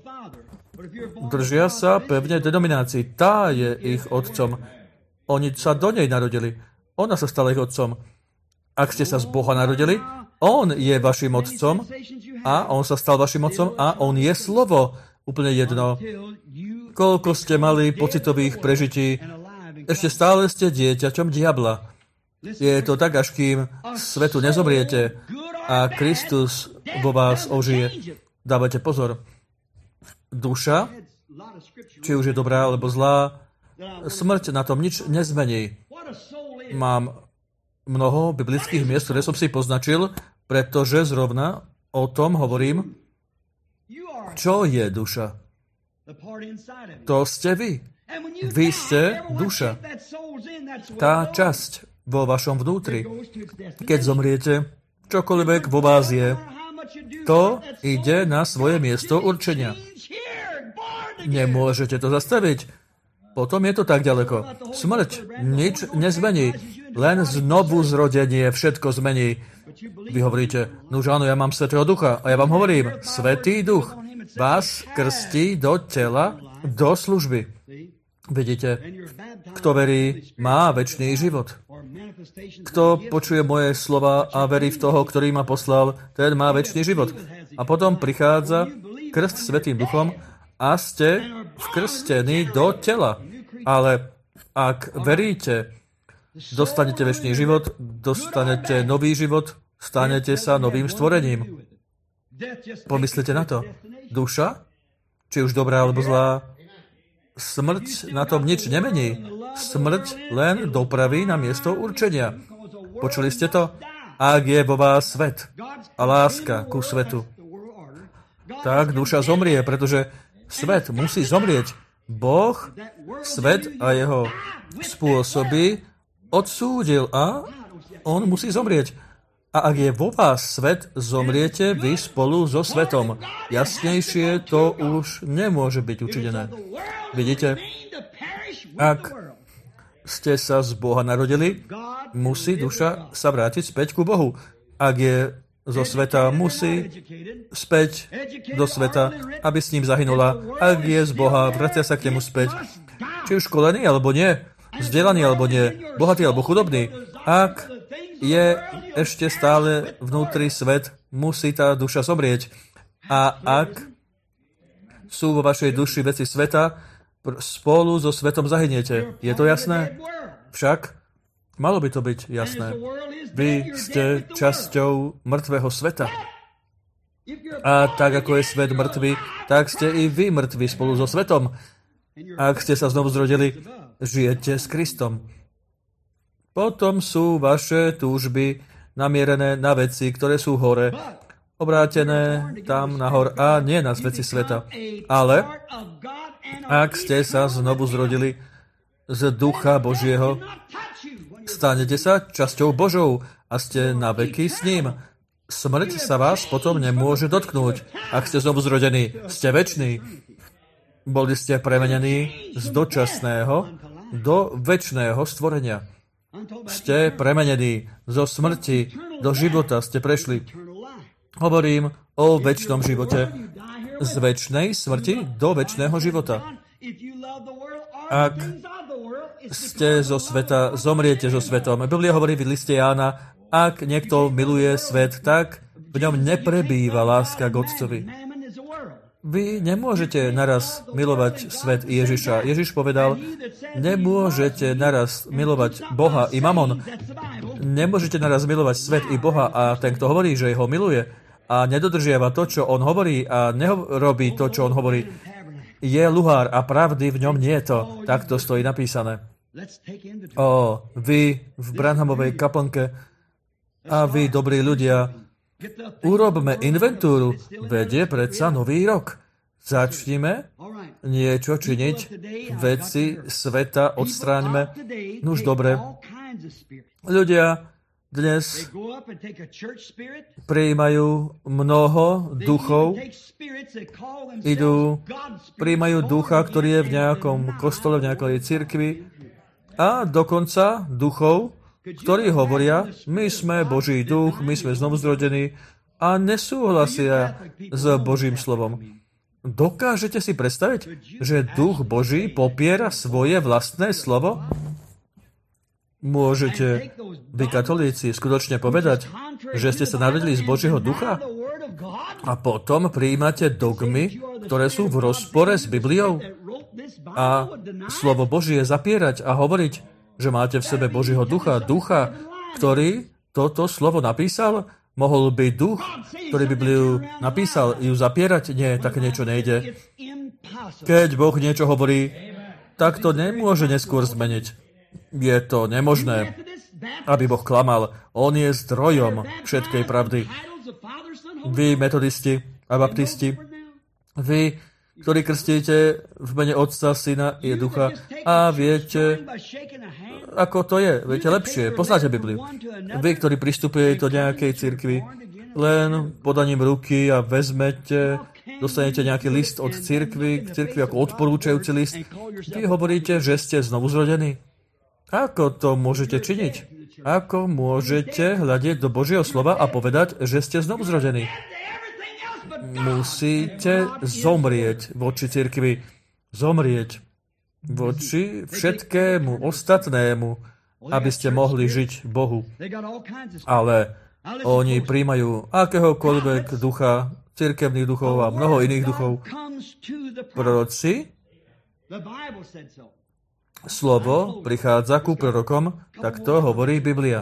Držia sa pevne denominácií. Tá je ich otcom. Oni sa do nej narodili. Ona sa stala ich otcom. Ak ste sa z Boha narodili, on je vašim otcom a on sa stal vašim otcom a on je slovo. Úplne jedno. Koľko ste mali pocitových prežití, ešte stále ste dieťaťom diabla. Je to tak, až kým svetu nezomriete a Kristus vo vás ožije. Dávajte pozor. duša, či už je dobrá alebo zlá, smrť na tom nič nezmení. Mám mnoho biblických miest, ktoré som si poznačil, pretože zrovna o tom hovorím, čo je duša. To ste vy. Vy ste duša. Tá časť vo vašom vnútri. Keď zomriete, čokoľvek vo vás je, to ide na svoje miesto určenia. Nemôžete to zastaviť. Potom je to tak ďaleko. Smrť nič nezmení. Len znovu zrodenie všetko zmení. Vy hovoríte, no už áno, ja mám Svätého Ducha. A ja vám hovorím, Svätý Duch vás krstí do tela, do služby. Vidíte, kto verí, má večný život. Kto počuje moje slova a verí v toho, ktorý ma poslal, ten má večný život. A potom prichádza krst Svätým Duchom a ste vkrstení do tela. Ale ak veríte, dostanete večný život, dostanete nový život, stanete sa novým stvorením. Pomyslite na to. Duša, či už dobrá alebo zlá, smrť na tom nič nemení. Smrť len dopraví na miesto určenia. Počuli ste to? Ak je vo vás svet a láska ku svetu, tak duša zomrie, pretože svet musí zomrieť. Boh, svet a jeho spôsoby odsúdil a on musí zomrieť. A ak je vo vás svet, zomriete vy spolu so svetom. Jasnejšie to už nemôže byť učinené. Vidíte, ak ste sa z Boha narodili, musí duša sa vrátiť späť ku Bohu. Ak je zo sveta, musí späť do sveta, aby s ním zahynula. Ak je z Boha, vracia sa k nemu späť. Či už školený, alebo nie, vzdelaný, alebo nie, bohatý, alebo chudobný. Ak je ešte stále vnútri svet, musí tá duša zomrieť. A ak sú vo vašej duši veci sveta, spolu so svetom zahyniete. Je to jasné? Však malo by to byť jasné. Vy ste časťou mŕtvého sveta. A tak, ako je svet mŕtvy, tak ste i vy mŕtvi spolu so svetom. Ak ste sa znovu zrodili, žijete s Kristom. Potom sú vaše túžby namierené na veci, ktoré sú hore, obrátené tam nahor a nie na veci sveta. Ale ak ste sa znovu zrodili z Ducha Božieho, stanete sa časťou Božou a ste na veky s ním. Smrť sa vás potom nemôže dotknúť. Ak ste znovu zrodení, ste večný. Boli ste premenení z dočasného do večného stvorenia. Ste premenení zo smrti do života, ste prešli. Hovorím o večnom živote. Z večnej smrti do večného života. Ak ste zo sveta, zomriete so svetom. Biblia hovorí v liste Jána, ak niekto miluje svet, tak v ňom neprebýva láska k Otcovi. Vy nemôžete naraz milovať svet Ježiša. Ježiš povedal, nemôžete naraz milovať Boha i mamon. Nemôžete naraz milovať svet i Boha a ten, kto hovorí, že ho miluje a nedodržiava to, čo on hovorí a nerobí to, čo on hovorí, je luhár a pravdy v ňom nie je to. Tak to stojí napísané. O, vy v Branhamovej kaplnke a vy, dobrí ľudia, urobme inventúru. Vedie predsa nový rok. Začnime niečo činiť. Veci sveta odstráňme. Nuž dobre. Ľudia dnes prijímajú mnoho duchov. Idú, prijímajú ducha, ktorý je v nejakom kostole, v nejakej cirkvi. A dokonca duchov, ktorí hovoria, my sme Boží duch, my sme znovu zrodení a nesúhlasia s Božím slovom. Dokážete si predstaviť, že duch Boží popiera svoje vlastné slovo? Môžete vy, katolíci, skutočne povedať, že ste sa narodili z Božieho ducha a potom prijímate dogmy, ktoré sú v rozpore s Bibliou a slovo Božie zapierať a hovoriť, že máte v sebe Božieho ducha, ducha, ktorý toto slovo napísal? Mohol by duch, ktorý Bibliu napísal, ju zapierať? Nie, také niečo nejde. Keď Boh niečo hovorí, tak to nemôže neskôr zmeniť. Je to nemožné, aby Boh klamal. On je zdrojom všetkej pravdy. Vy, metodisti a baptisti, vy, ktorí krstíte v mene Otca, Syna i Ducha a viete, ako to je. Viete lepšie, poznáte Bibliu. Vy, ktorí pristupujete do nejakej cirkvi, len podaním ruky a vezmete, dostanete nejaký list od cirkvi, k cirkvi ako odporúčajúci list. Vy hovoríte, že ste znovu zrodení. Ako to môžete činiť? Ako môžete hľadiť do Božieho slova a povedať, že ste znovu zrodení? Musíte zomrieť voči cirkvi. Zomrieť voči všetkému ostatnému, aby ste mohli žiť Bohu. Ale oni príjmajú akéhokoľvek ducha, cirkevných duchov a mnoho iných duchov. Proroci, slovo prichádza ku prorokom, tak to hovorí Biblia.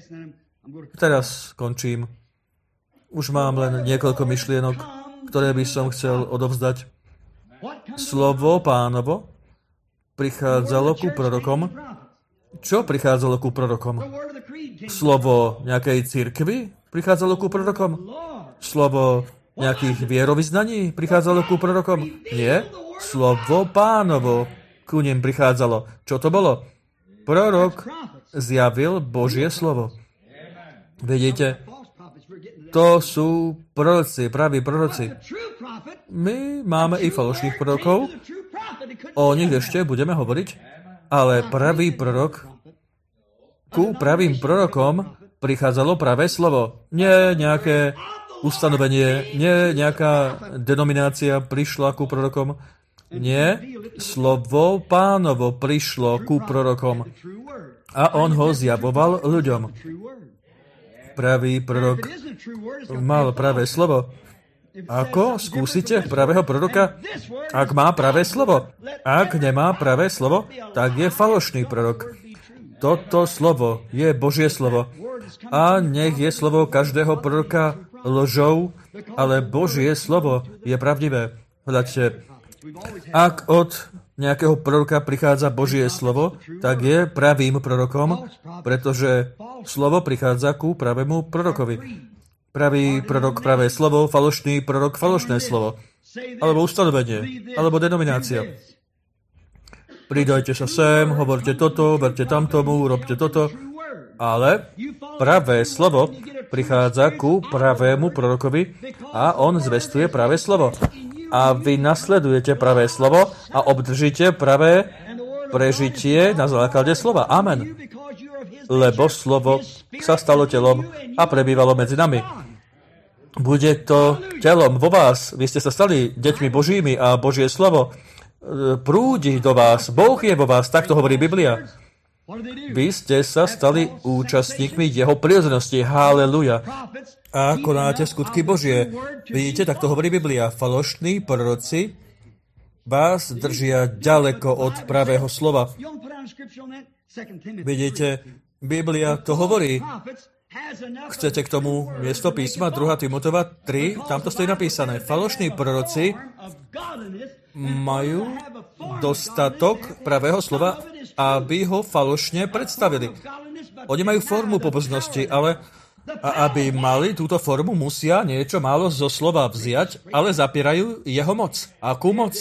Teraz končím. Už mám len niekoľko myšlienok, ktoré by som chcel odovzdať. Slovo Pánovo prichádzalo ku prorokom. Čo prichádzalo ku prorokom? Slovo nejakej cirkvi prichádzalo ku prorokom? Slovo nejakých vierovyznaní prichádzalo ku prorokom? Nie. Slovo Pánovo ku nim prichádzalo. Čo to bolo? Prorok zjavil Božie slovo. Vidíte? To sú proroci, praví proroci. My máme i falošných prorokov. O nich ešte budeme hovoriť. Ale pravý prorok, ku pravým prorokom prichádzalo pravé slovo. Nie nejaké ustanovenie, nie nejaká denominácia prišla ku prorokom. Nie, slovo Pánovo prišlo ku prorokom. A on ho zjavoval ľuďom. Pravý prorok mal pravé slovo. Ako skúsite pravého proroka? Ak má pravé slovo. Ak nemá pravé slovo, tak je falošný prorok. Toto slovo je Božie slovo. A nech je slovo každého proroka lžou, ale Božie slovo je pravdivé. Hľadte, ak od nejakého proroka prichádza Božie slovo, tak je pravým prorokom, pretože slovo prichádza ku pravému prorokovi. Pravý prorok, pravé slovo, falošný prorok, falošné slovo. Alebo ustanovenie, alebo denominácia. Pridajte sa sem, hovorte toto, verte tamtomu, robte toto. Ale pravé slovo prichádza ku pravému prorokovi a on zvestuje pravé slovo. A vy nasledujete pravé slovo a obdržíte pravé prežitie na základe slova. Amen. Lebo slovo sa stalo telom a prebývalo medzi nami. Bude to telom vo vás. Vy ste sa stali deťmi Božími a Božie slovo prúdi do vás. Boh je vo vás, tak to hovorí Biblia. Vy ste sa stali účastníkmi jeho prirodzenosti. Halelujá. A konáte skutky Božie. Vidíte, tak to hovorí Biblia. Falošní proroci vás držia ďaleko od pravého slova. Vidíte, Biblia to hovorí. Chcete k tomu miesto písma druhá Timotova tri? Tam to stojí napísané. Falošní proroci majú dostatok pravého slova, aby ho falošne predstavili. Oni majú formu pobožnosti, ale a aby mali túto formu, musia niečo málo zo slova vziať, ale zapierajú jeho moc. Akú moc?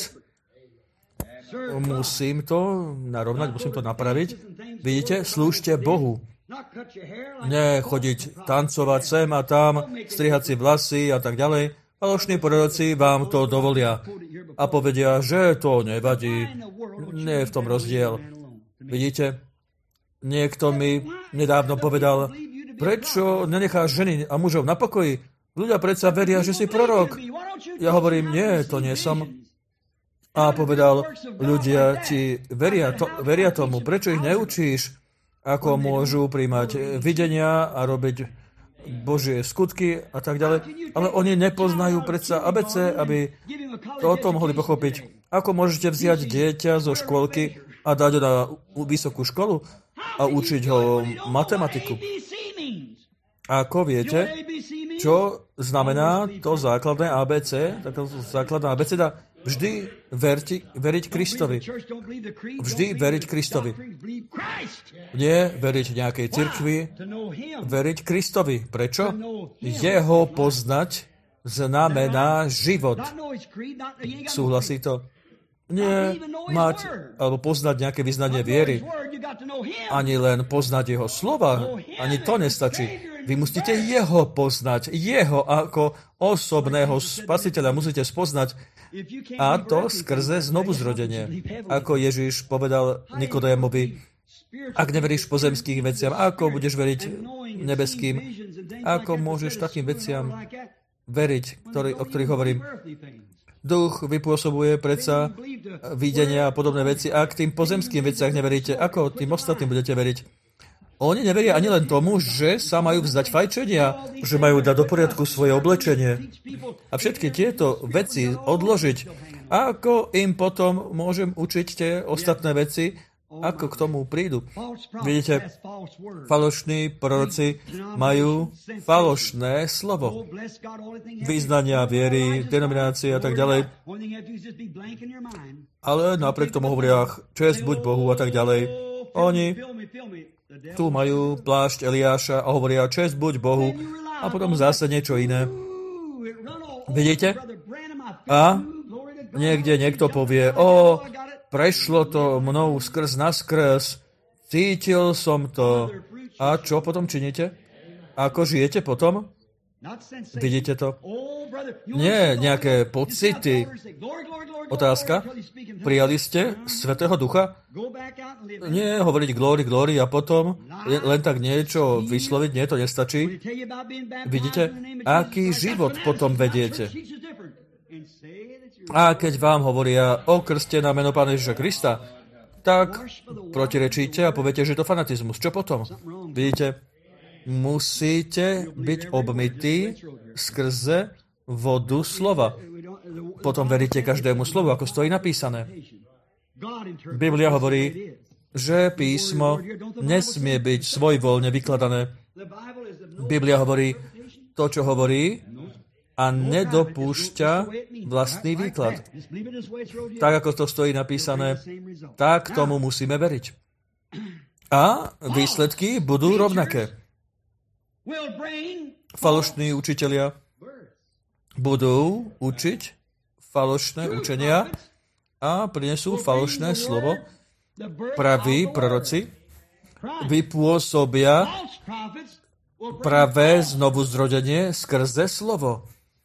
Musím to narovnať, musím to napraviť. Vidíte? Slúžte Bohu. Nie chodiť tancovať sem a tam, strihať si vlasy a tak ďalej. Falošní proroci vám to dovolia a povedia, že to nevadí. Nie je v tom rozdiel. Vidíte? Niekto mi nedávno povedal, prečo nenecháš ženy a mužov na pokoji? Ľudia predsa veria, že si prorok. Ja hovorím, nie, to nie som. A povedal, ľudia ti veria, to, veria tomu, prečo ich neučíš, ako môžu príjmať videnia a robiť Božie skutky a tak ďalej. Ale oni nepoznajú predsa á bé cé, aby to o tom mohli pochopiť. Ako môžete vziať dieťa zo škôlky a dať ho na vysokú školu a učiť ho matematiku? Ako viete, Čo znamená to základné á bé cé, taká základná abeceda? Vždy verti, veriť Kristovi. Vždy veriť Kristovi. Nie veriť nejakej cirkvi, veriť Kristovi. Prečo? Jeho poznať znamená život. Súhlasí to? Nie mať alebo poznať nejaké vyznanie viery. Ani len poznať jeho slova. Ani to nestačí. Vy musíte jeho poznať. Jeho ako osobného spasiteľa musíte spoznať. A to skrze znovuzrodenie. Ako Ježiš povedal Nikodémovi, ak neveríš pozemským veciam, ako budeš veriť nebeským? Ako môžeš takým veciam veriť, ktorý, o ktorých hovorím? Duch vypôsobuje predsa videnia a podobné veci. A k tým pozemským veciach neveríte, ako tým ostatným budete veriť? Oni neveria ani len tomu, že sa majú vzdať fajčenia, že majú dať do poriadku svoje oblečenie. A všetky tieto veci odložiť. A ako im potom môžem učiť tie ostatné veci, ako k tomu prídu? Vidíte, falošní proroci majú falošné slovo. Vyznania, viery, denominácie a tak ďalej. Ale napriek tomu hovoria, česť buď Bohu a tak ďalej. Oni tu majú plášť Eliáša a hovoria, česť buď Bohu a potom zase niečo iné. Vidíte? A niekde niekto povie, o, prešlo to mnou skrz naskrz, cítil som to. A čo potom činite? Ako žijete potom? Vidíte to? Nie, nejaké pocity. Otázka. Prijali ste Svätého Ducha? Nie hovoriť glóri, glóri a potom len tak niečo vysloviť, nie, to nestačí. Vidíte? Aký život potom vediete? A keď vám hovoria o krste na meno Pána Ježiša Krista, tak protirečíte a poviete, že je to fanatizmus. Čo potom? Vidíte? Musíte byť obmytí skrze vodu slova. Potom veríte každému slovu, ako stojí napísané. Biblia hovorí, že písmo nesmie byť svojvoľne vykladané. Biblia hovorí to, čo hovorí, a nedopúšťa vlastný výklad. Tak, ako to stojí napísané, tak tomu musíme veriť. A výsledky budú rovnaké. Falošní učitelia budú učiť falošné učenia a prinesú falošné slovo. Praví proroci vypôsobia pravé znovuzrodenie skrze slovo.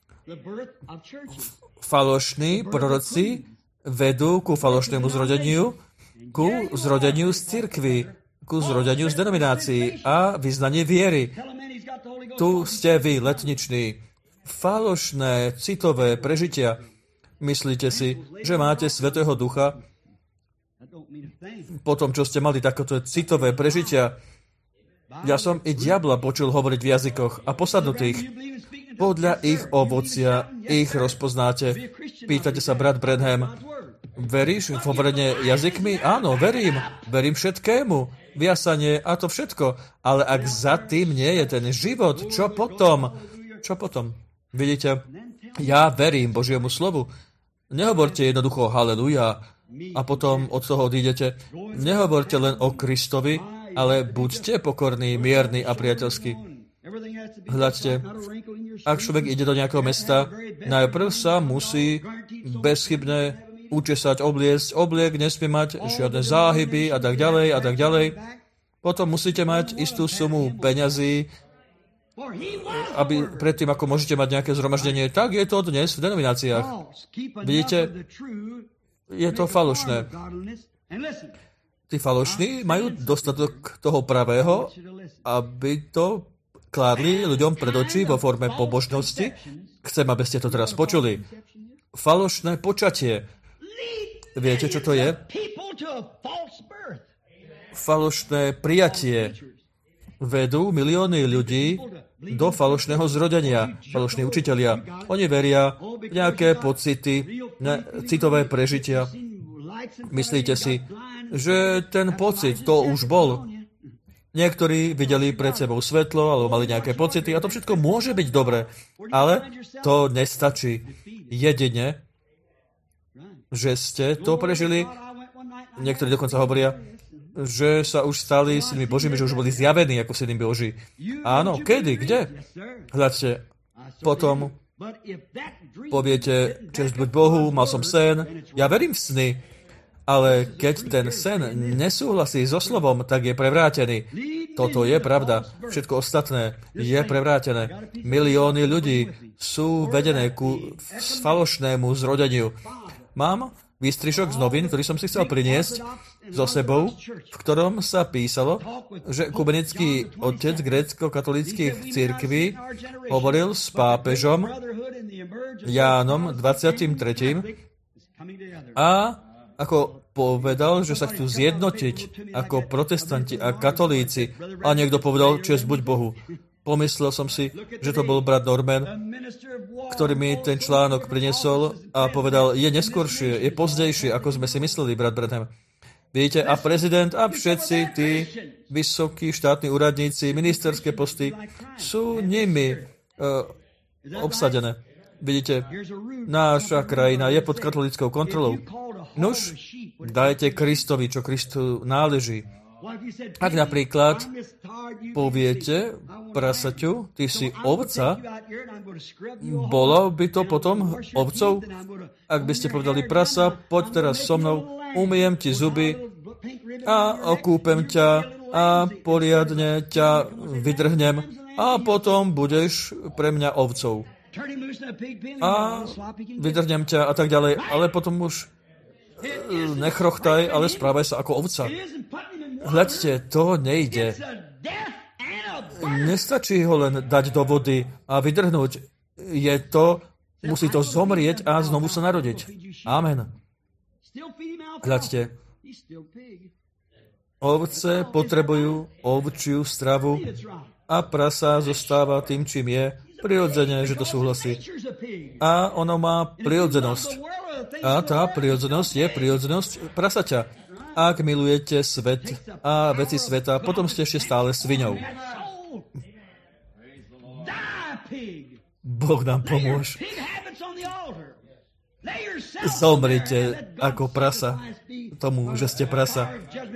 Falošní proroci vedú ku falošnému zrodeniu, ku zrodeniu z cirkvi, ku zrodeniu z denominácií a vyznanie viery. Tu ste vy, letniční. Falošné, citové prežitia. Myslíte si, že máte Svätého Ducha? Po tom, čo ste mali takéto citové prežitia, ja som i diabla počul hovoriť v jazykoch a posadnutých. Podľa ich ovocia ich rozpoznáte. Pýtate sa, brat Branham, veríš v hovorenie jazykmi? Áno, verím. Verím všetkému. Viasanie a to všetko. Ale ak za tým nie je ten život, čo potom? Čo potom? Vidíte, ja verím Božiemu slovu. Nehovorte jednoducho haleluja a potom od toho odídete. Nehovorte len o Kristovi, ale buďte pokorní, mierni a priateľskí. Hľadte, ak človek ide do nejakého mesta, najprv sa musí bezchybne učesať, obliecť. Obliek nesmie mať žiadne záhyby a tak ďalej a tak ďalej. Potom musíte mať istú sumu peňazí, aby predtým, ako môžete mať nejaké zhromaždenie, tak je to dnes v denomináciách. Vidíte, je to falošné. Tí falošní majú dostatok toho pravého, aby to kládli ľuďom pred oči vo forme pobožnosti. Chcem, aby ste to teraz počuli. Falošné počatie. Viete, čo to je? Falošné prijatie vedú milióny ľudí do falošného zrodenia. Falošní učitelia. Oni veria v nejaké pocity, ne, citové prežitia. Myslíte si, že ten pocit, to už bol. Niektorí videli pred sebou svetlo, alebo mali nejaké pocity a to všetko môže byť dobré, ale to nestačí. Jedine, že ste to prežili, niektorí dokonca hovoria, že sa už stali synmi Božími, že už boli zjavení ako syny Boží. Áno, kedy, kde? Hľadte, potom poviete, česť buď Bohu, mal som sen, ja verím v sny, ale keď ten sen nesúhlasí so slovom, tak je prevrátený. Toto je pravda. Všetko ostatné je prevrátené. Milióny ľudí sú vedené ku falošnému zrodeniu. Mám výstrižok z novín, ktorý som si chcel priniesť so sebou, v ktorom sa písalo, že kubenický otec grécko-katolíckych cirkví hovoril s pápežom Jánom dvadsiatym tretím a ako povedal, že sa chcú zjednotiť ako protestanti a katolíci a niekto povedal, česť buď Bohu. Pomyslel som si, že to bol brat Norman, ktorý mi ten článok priniesol a povedal, je neskoršie, je pozdejšie, ako sme si mysleli, brat Branham. Vidíte, a prezident a všetci tí vysokí štátni úradníci, ministerské posty sú nimi uh, obsadené. Vidíte, naša krajina je pod katolickou kontrolou. Nuž, dajte Kristovi, čo Kristu náleží. Ak napríklad poviete prasaťu, ty si ovca, bolo by to potom ovcov? Ak by ste povedali prasa, poď teraz so mnou, umyjem ti zuby a okúpem ťa a poriadne ťa vydrhnem a potom budeš pre mňa ovcov. A vydrhnem ťa a tak ďalej, ale potom už nechrochtaj, ale správaj sa ako ovca. Hľadte, to nejde. Nestačí ho len dať do vody a vydrhnúť. Je to, musí to zomrieť a znovu sa narodiť. Amen. Hľadte. Ovce potrebujú ovčiu stravu a prasa zostáva tým, čím je. Prirodzene, že to súhlasí. A ono má prirodzenosť. A tá prirodzenosť je prirodzenosť prasaťa. Ak milujete svet a veci sveta, potom ste ešte stále sviňou. Boh nám pomôže. Zomrite ako prasa tomu, že ste prasa.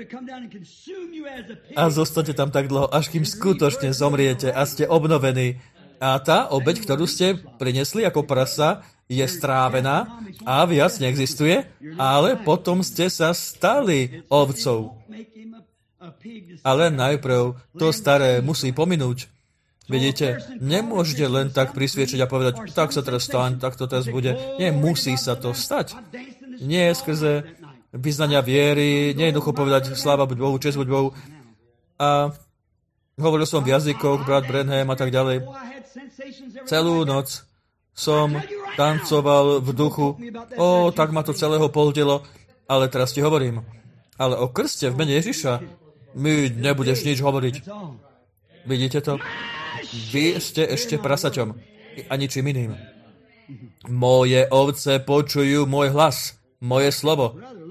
A zostaňte tam tak dlho, až kým skutočne zomriete a ste obnovení. A tá obeť, ktorú ste prinesli ako prasa, je strávená a viac neexistuje, ale potom ste sa stali ovcov. Ale najprv to staré musí pominúť. Vidíte, nemôžete len tak prisviečať a povedať, tak sa teraz staň, tak to teraz bude. Nie, musí sa to stať. Nie skrze vyznania viery, nie jednoducho povedať sláva buď Bohu, česť buď Bohu. A hovoril som v jazykoch, brat Branham a tak ďalej. Celú noc som tancoval v duchu. Ó, tak ma to celého pohltilo. Ale teraz ti hovorím. Ale o krste v mene Ježiša mi nebudeš nič hovoriť. Vidíte to? Vy ste ešte prasaťom. A ničím iným. Moje ovce počujú môj hlas. Moje slovo.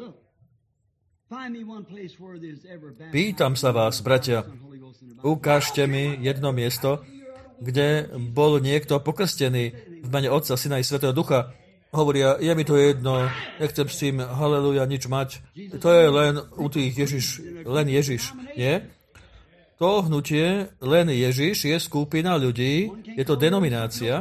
Pýtam sa vás, bratia, ukážte mi jedno miesto, kde bol niekto pokrstený v mene Otca, Syna i Svätého Ducha. Hovoria, je mi to jedno, nechcem s tým, haleluja, nič mať. To je len u tých Ježiš, len Ježiš, nie? To hnutie, len Ježiš, je skupina ľudí, je to denominácia.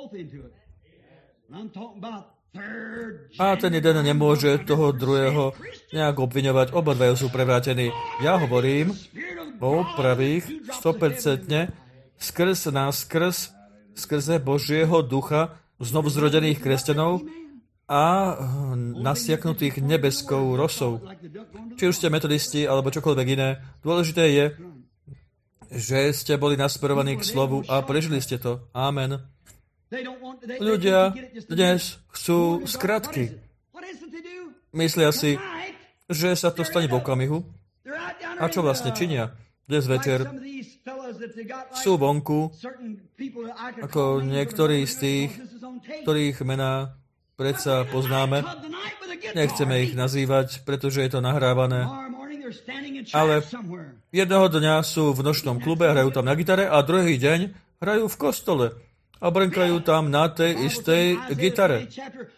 A ten jeden nemôže toho druhého nejak obviňovať, obadvajú sú prevrátení. Ja hovorím o pravých, sto percent skrz nás, skrz, skrze Božieho ducha, znovu zrodených kresťanov a nasiaknutých nebeskou rosou. Či už ste metodisti, alebo čokoľvek iné, dôležité je, že ste boli nasmerovaní k slovu a prežili ste to. Amen. Ľudia dnes chcú skratky. Myslia si, že sa to stane v okamihu. A čo vlastne činia? Dnes večer sú vonku ako niektorí z tých, ktorých mená predsa poznáme. Nechceme ich nazývať, pretože je to nahrávané. Ale jedného dňa sú v nočnom klube, hrajú tam na gitare a druhý deň hrajú v kostole a brnkajú tam na tej istej gitare.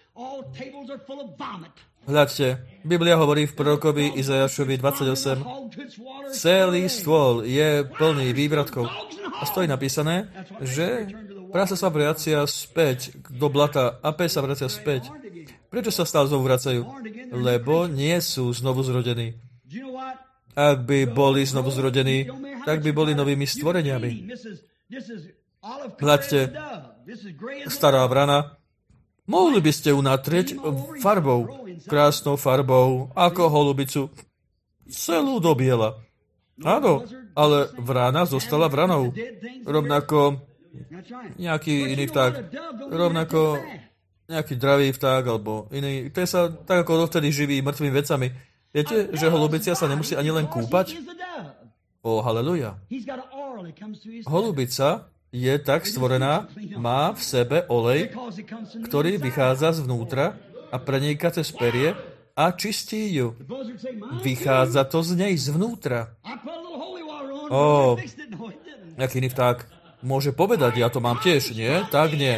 Hľadte, Biblia hovorí v prorokovi Izajašovi dvadsaťosem, celý stôl je plný vývratkov. A stojí napísané, že prasa sa vracia späť do blata a pes sa vracia späť. Prečo sa stále znovu vracajú? Lebo nie sú znovu zrodení. Ak by boli znovu zrodení, tak by boli novými stvoreniami. Hľadte, stará vrana, mohli by ste ju natrieť farbou, krásnou farbou, ako holubicu, celú do biela. Áno, ale vrana zostala vranou. Rovnako nejaký iný vták, rovnako nejaký dravý vták, alebo iný. To je sa tak, ako dovtedy živí mŕtvými vecami. Viete, že holubicia sa nemusí ani len kúpať? Ó, haleluja. Holubica je tak stvorená, má v sebe olej, ktorý vychádza zvnútra a preníka cez perie a čistí ju. Vychádza to z nej zvnútra. Ó, nejaký iný vták môže povedať, ja to mám tiež, nie? Tak nie.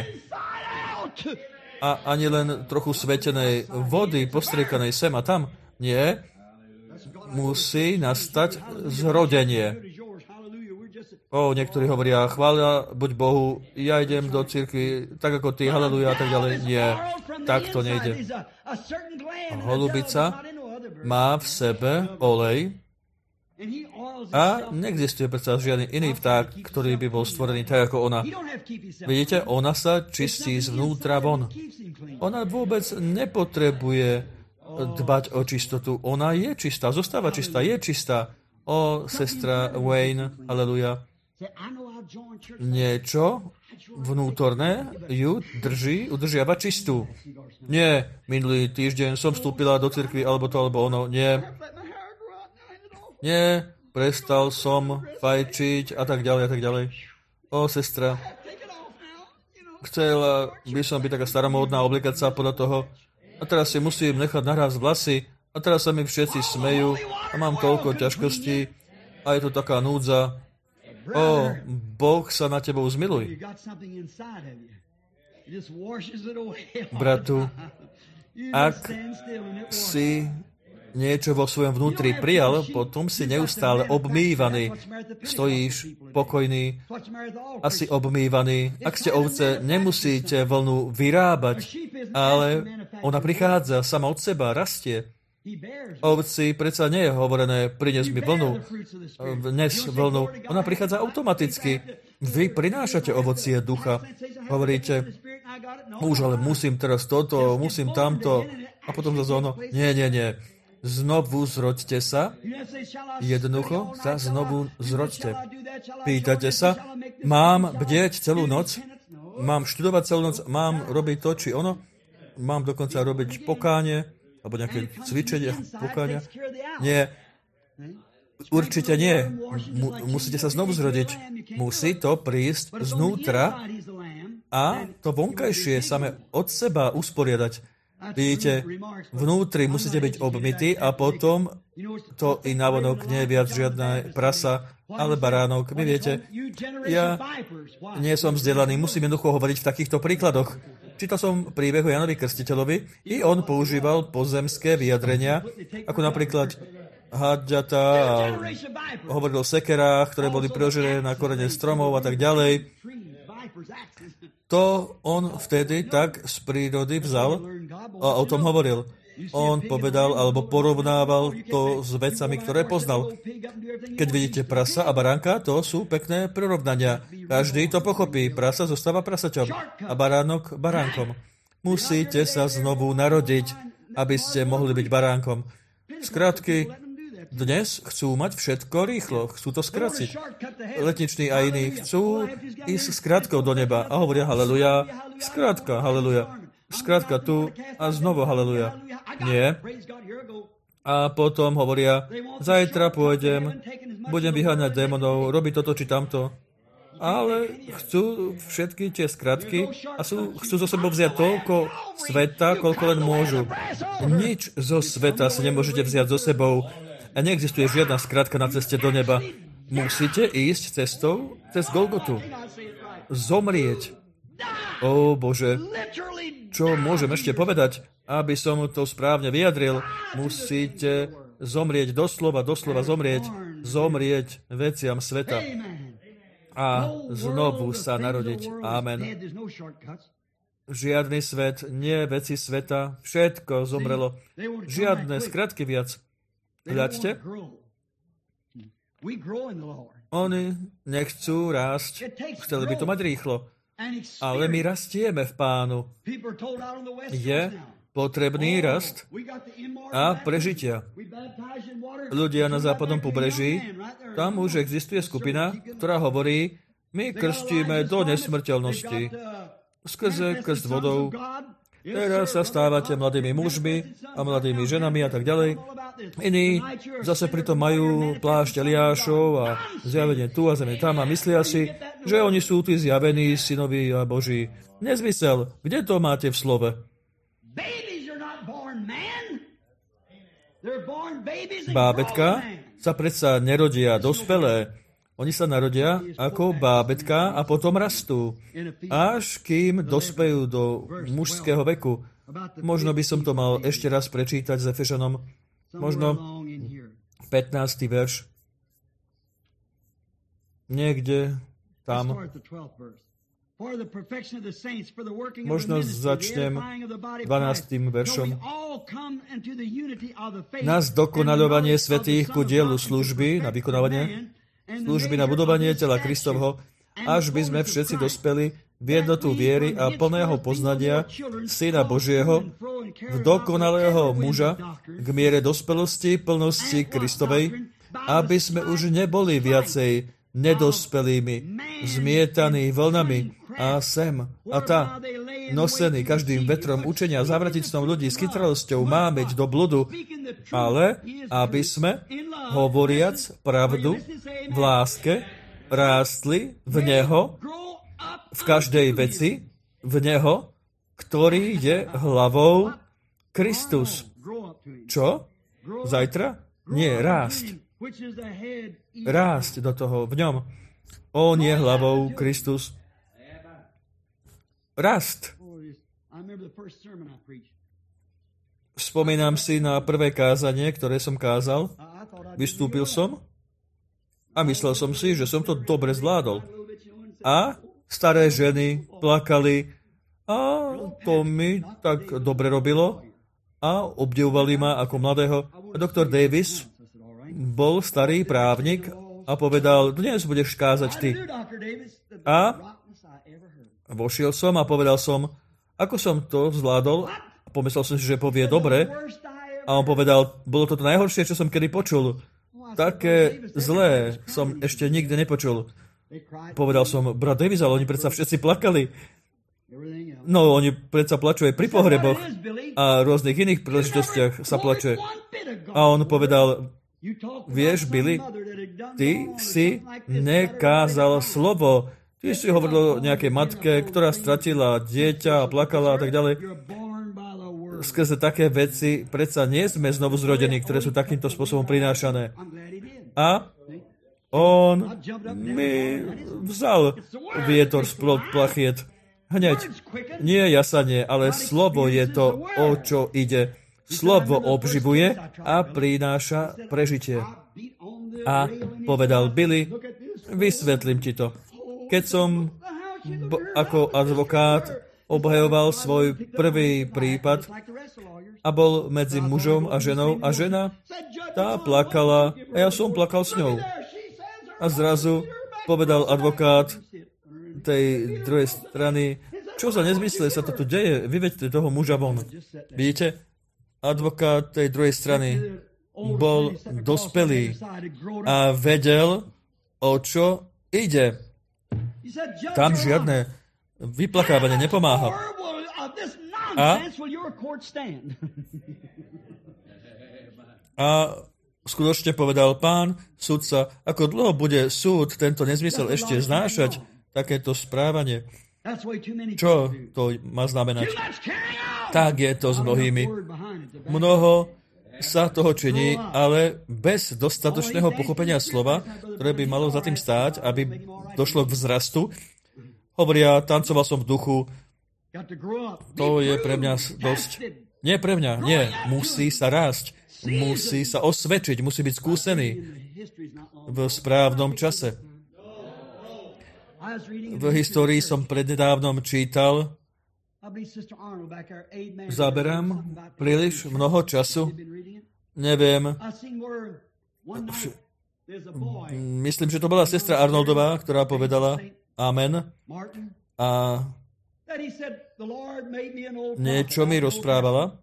A ani len trochu svetenej vody, postriekanej sem a tam, nie. Musí nastať zrodenie. O, niektorí hovoria, chváľa buď Bohu, ja idem do cirkvi, tak ako ty, haleluja a tak ďalej. Nie, tak to nejde. Holubica má v sebe olej a neexistuje predsa žiadny iný vták, ktorý by bol stvorený tak ako ona. Vidíte, ona sa čistí zvnútra von. Ona vôbec nepotrebuje dbať o čistotu. Ona je čistá, zostáva čistá, je čistá. O, sestra Wayne, haleluja. Niečo vnútorné ju drží, udržiava čistú. Nie, minulý týždeň som vstúpila do cirkvi, alebo to, alebo ono. Nie. Nie, prestal som fajčiť a tak ďalej, a tak ďalej. O, sestra, chcela by som byť taká staromódna, oblikať sa podľa toho. A teraz si musím nechať nahrásť vlasy. A teraz sa mi všetci smejú a mám toľko ťažkostí a je to taká núdza. Ó, Boh sa na tebou zmiluj. Bratu, ak si niečo vo svojom vnútri prijal, potom si neustále obmývaný. Stojíš pokojný a si obmývaný. Ak ste ovce, nemusíte vlnu vyrábať, ale ona prichádza sama od seba, rastie. Ovci predsa nie je hovorené, prines mi vlnu, nes vlnu. Ona prichádza automaticky. Vy prinášate ovocie ducha. Hovoríte, už ale musím teraz toto, musím tamto. A potom zase ono, nie, nie, nie. Znovu zroďte sa. Jednoducho sa znovu zroďte. Pýtate sa, mám bdieť celú noc? Mám študovať celú noc? Mám robiť to, či ono? Mám dokonca robiť pokánie? Alebo nejaké cvičenia, pokáňa? Nie. Určite nie. M- musíte sa znovu zrodiť. Musí to prísť znútra a to vonkajšie same od seba usporiadať. Vidíte, vnútri musíte byť obmytí a potom to i navonok nie je viac žiadna prasa, ale baránok. Vy viete, ja nie som vzdelaný, musím jednoducho hovoriť v takýchto príkladoch. Čítal som príbeh o Janovi Krstiteľovi i on používal pozemské vyjadrenia, ako napríklad hadžata a hovoril o sekerách, ktoré boli priložené na korene stromov a tak ďalej. To on vtedy tak z prírody vzal a o tom hovoril. On povedal alebo porovnával to s vecami, ktoré poznal. Keď vidíte prasa a baránka, to sú pekné prirovnania. Každý to pochopí. Prasa zostáva prasaťom a baránok baránkom. Musíte sa znovu narodiť, aby ste mohli byť baránkom. Skrátky, dnes chcú mať všetko rýchlo. Chcú to skraciť. Letniční a iní chcú ísť skrátkou do neba a hovoria haleluja, skrátka, haleluja. Skrátka tu a znovu haleluja. Nie. A potom hovoria, zajtra pôjdem, budem vyháňať démonov, robiť toto či tamto. Ale chcú všetky tie skratky a sú, chcú zo sebou vziať toľko sveta, koľko len môžu. Nič zo sveta si nemôžete vziať zo sebou. A neexistuje žiadna skratka na ceste do neba. Musíte ísť cestou cez Golgotu. Zomrieť. Ó Bože, čo môžem ešte povedať, aby som to správne vyjadril? Musíte zomrieť, doslova, doslova zomrieť, zomrieť veciam sveta a znovu sa narodiť. Amen. Žiadny svet, nie veci sveta, všetko zomrelo. Žiadne skratky viac. Hľadte. Oni nechcú rásť. Chceli by to mať rýchlo. Ale my rastieme v Pánu. Je potrebný rast a prežitia. Ľudia na západnom pobreží, tam už existuje skupina, ktorá hovorí, my krstíme do nesmrteľnosti. Skrze krst vodou. Teraz sa stávate mladými mužmi a mladými ženami a tak ďalej. Iní zase pritom majú plášť Eliášov a zjavenie tu a zjavenie tam a myslia si, že oni sú tí zjavení synovi a Boží. Nezmysel. Kde to máte v slove? Bábetka sa predsa nerodia dospelé. Oni sa narodia ako bábetka a potom rastú, až kým dospejú do mužského veku. Možno by som to mal ešte raz prečítať s Efežanom. Možno pätnásty verš. Niekde tam. Možno začnem dvanástym veršom. Na zdokonaľovanie svätých ku dielu služby, na vykonávanie služby na budovanie tela Kristovho, až by sme všetci dospeli v jednotu viery a plného poznania Syna Božieho, v dokonalého muža, k miere dospelosti, plnosti Kristovej, aby sme už neboli viacej nedospelými, zmietaní vlnami a sem a tá, nosení každým vetrom učenia zavratictvom ľudí s chytralosťou mámeť do bludu, ale aby sme, hovoriac pravdu v láske, rástli v Neho, v každej veci, v Neho, ktorý je hlavou Kristus. Čo? Zajtra? Nie, rásť. Rásť do toho, v ňom. On je hlavou Kristus. Rast. Spomínam si na prvé kázanie, ktoré som kázal. Vystúpil som a myslel som si, že som to dobre zvládol. A staré ženy plakali a to mi tak dobre robilo a obdivovali ma ako mladého. Doktor Davis bol starý právnik a povedal, dnes budeš kázať ty. A vošiel som a povedal som, ako som to zvládol. Pomyslel som si, že povie dobre. A on povedal, bolo to to najhoršie, čo som kedy počul. Také zlé som ešte nikdy nepočul. Povedal som, brat Davis, ale oni predsa všetci plakali. No, oni predsa plačú aj pri pohreboch a rôznych iných príležitostiach sa plače. A on povedal, vieš, Billy, ty si nekázal slovo. Ty si hovoril o nejakej matke, ktorá stratila dieťa a plakala a tak ďalej. Skrze také veci predsa nie sme znovu zrodení, ktoré sú takýmto spôsobom prinášané. A on mi vzal vietor z plachiet. Hneď. Nie jasanie, ale slovo je to, o čo ide. Slovo obživuje a prináša prežitie. A povedal Billy, vysvetlím ti to. Keď som b- ako advokát obhajoval svoj prvý prípad a bol medzi mužom a ženou a žena, tá plakala a ja som plakal s ňou. A zrazu povedal advokát tej druhej strany, čo za nezmysle sa to tu deje, vyveďte toho muža von. Vidíte? Advokát tej druhej strany bol dospelý a vedel, o čo ide. Tam žiadne vyplakávanie nepomáha. A, a skutočne povedal pán sudca, ako dlho bude súd tento nezmysel ešte znášať, takéto správanie. Čo to má znamenať? Tak je to s mnohými. Mnoho sa toho činí, ale bez dostatočného pochopenia slova, ktoré by malo za tým stáť, aby došlo k vzrastu. Hovoria, tancoval som v duchu, to je pre mňa dosť. Nie pre mňa, nie. Musí sa rásť, musí sa osvedčiť, musí byť skúsený v správnom čase. V histórii som prednedávnom čítal, zaberám príliš mnoho času, neviem, vš- myslím, že to bola sestra Arnoldová, ktorá povedala amen a niečo mi rozprávala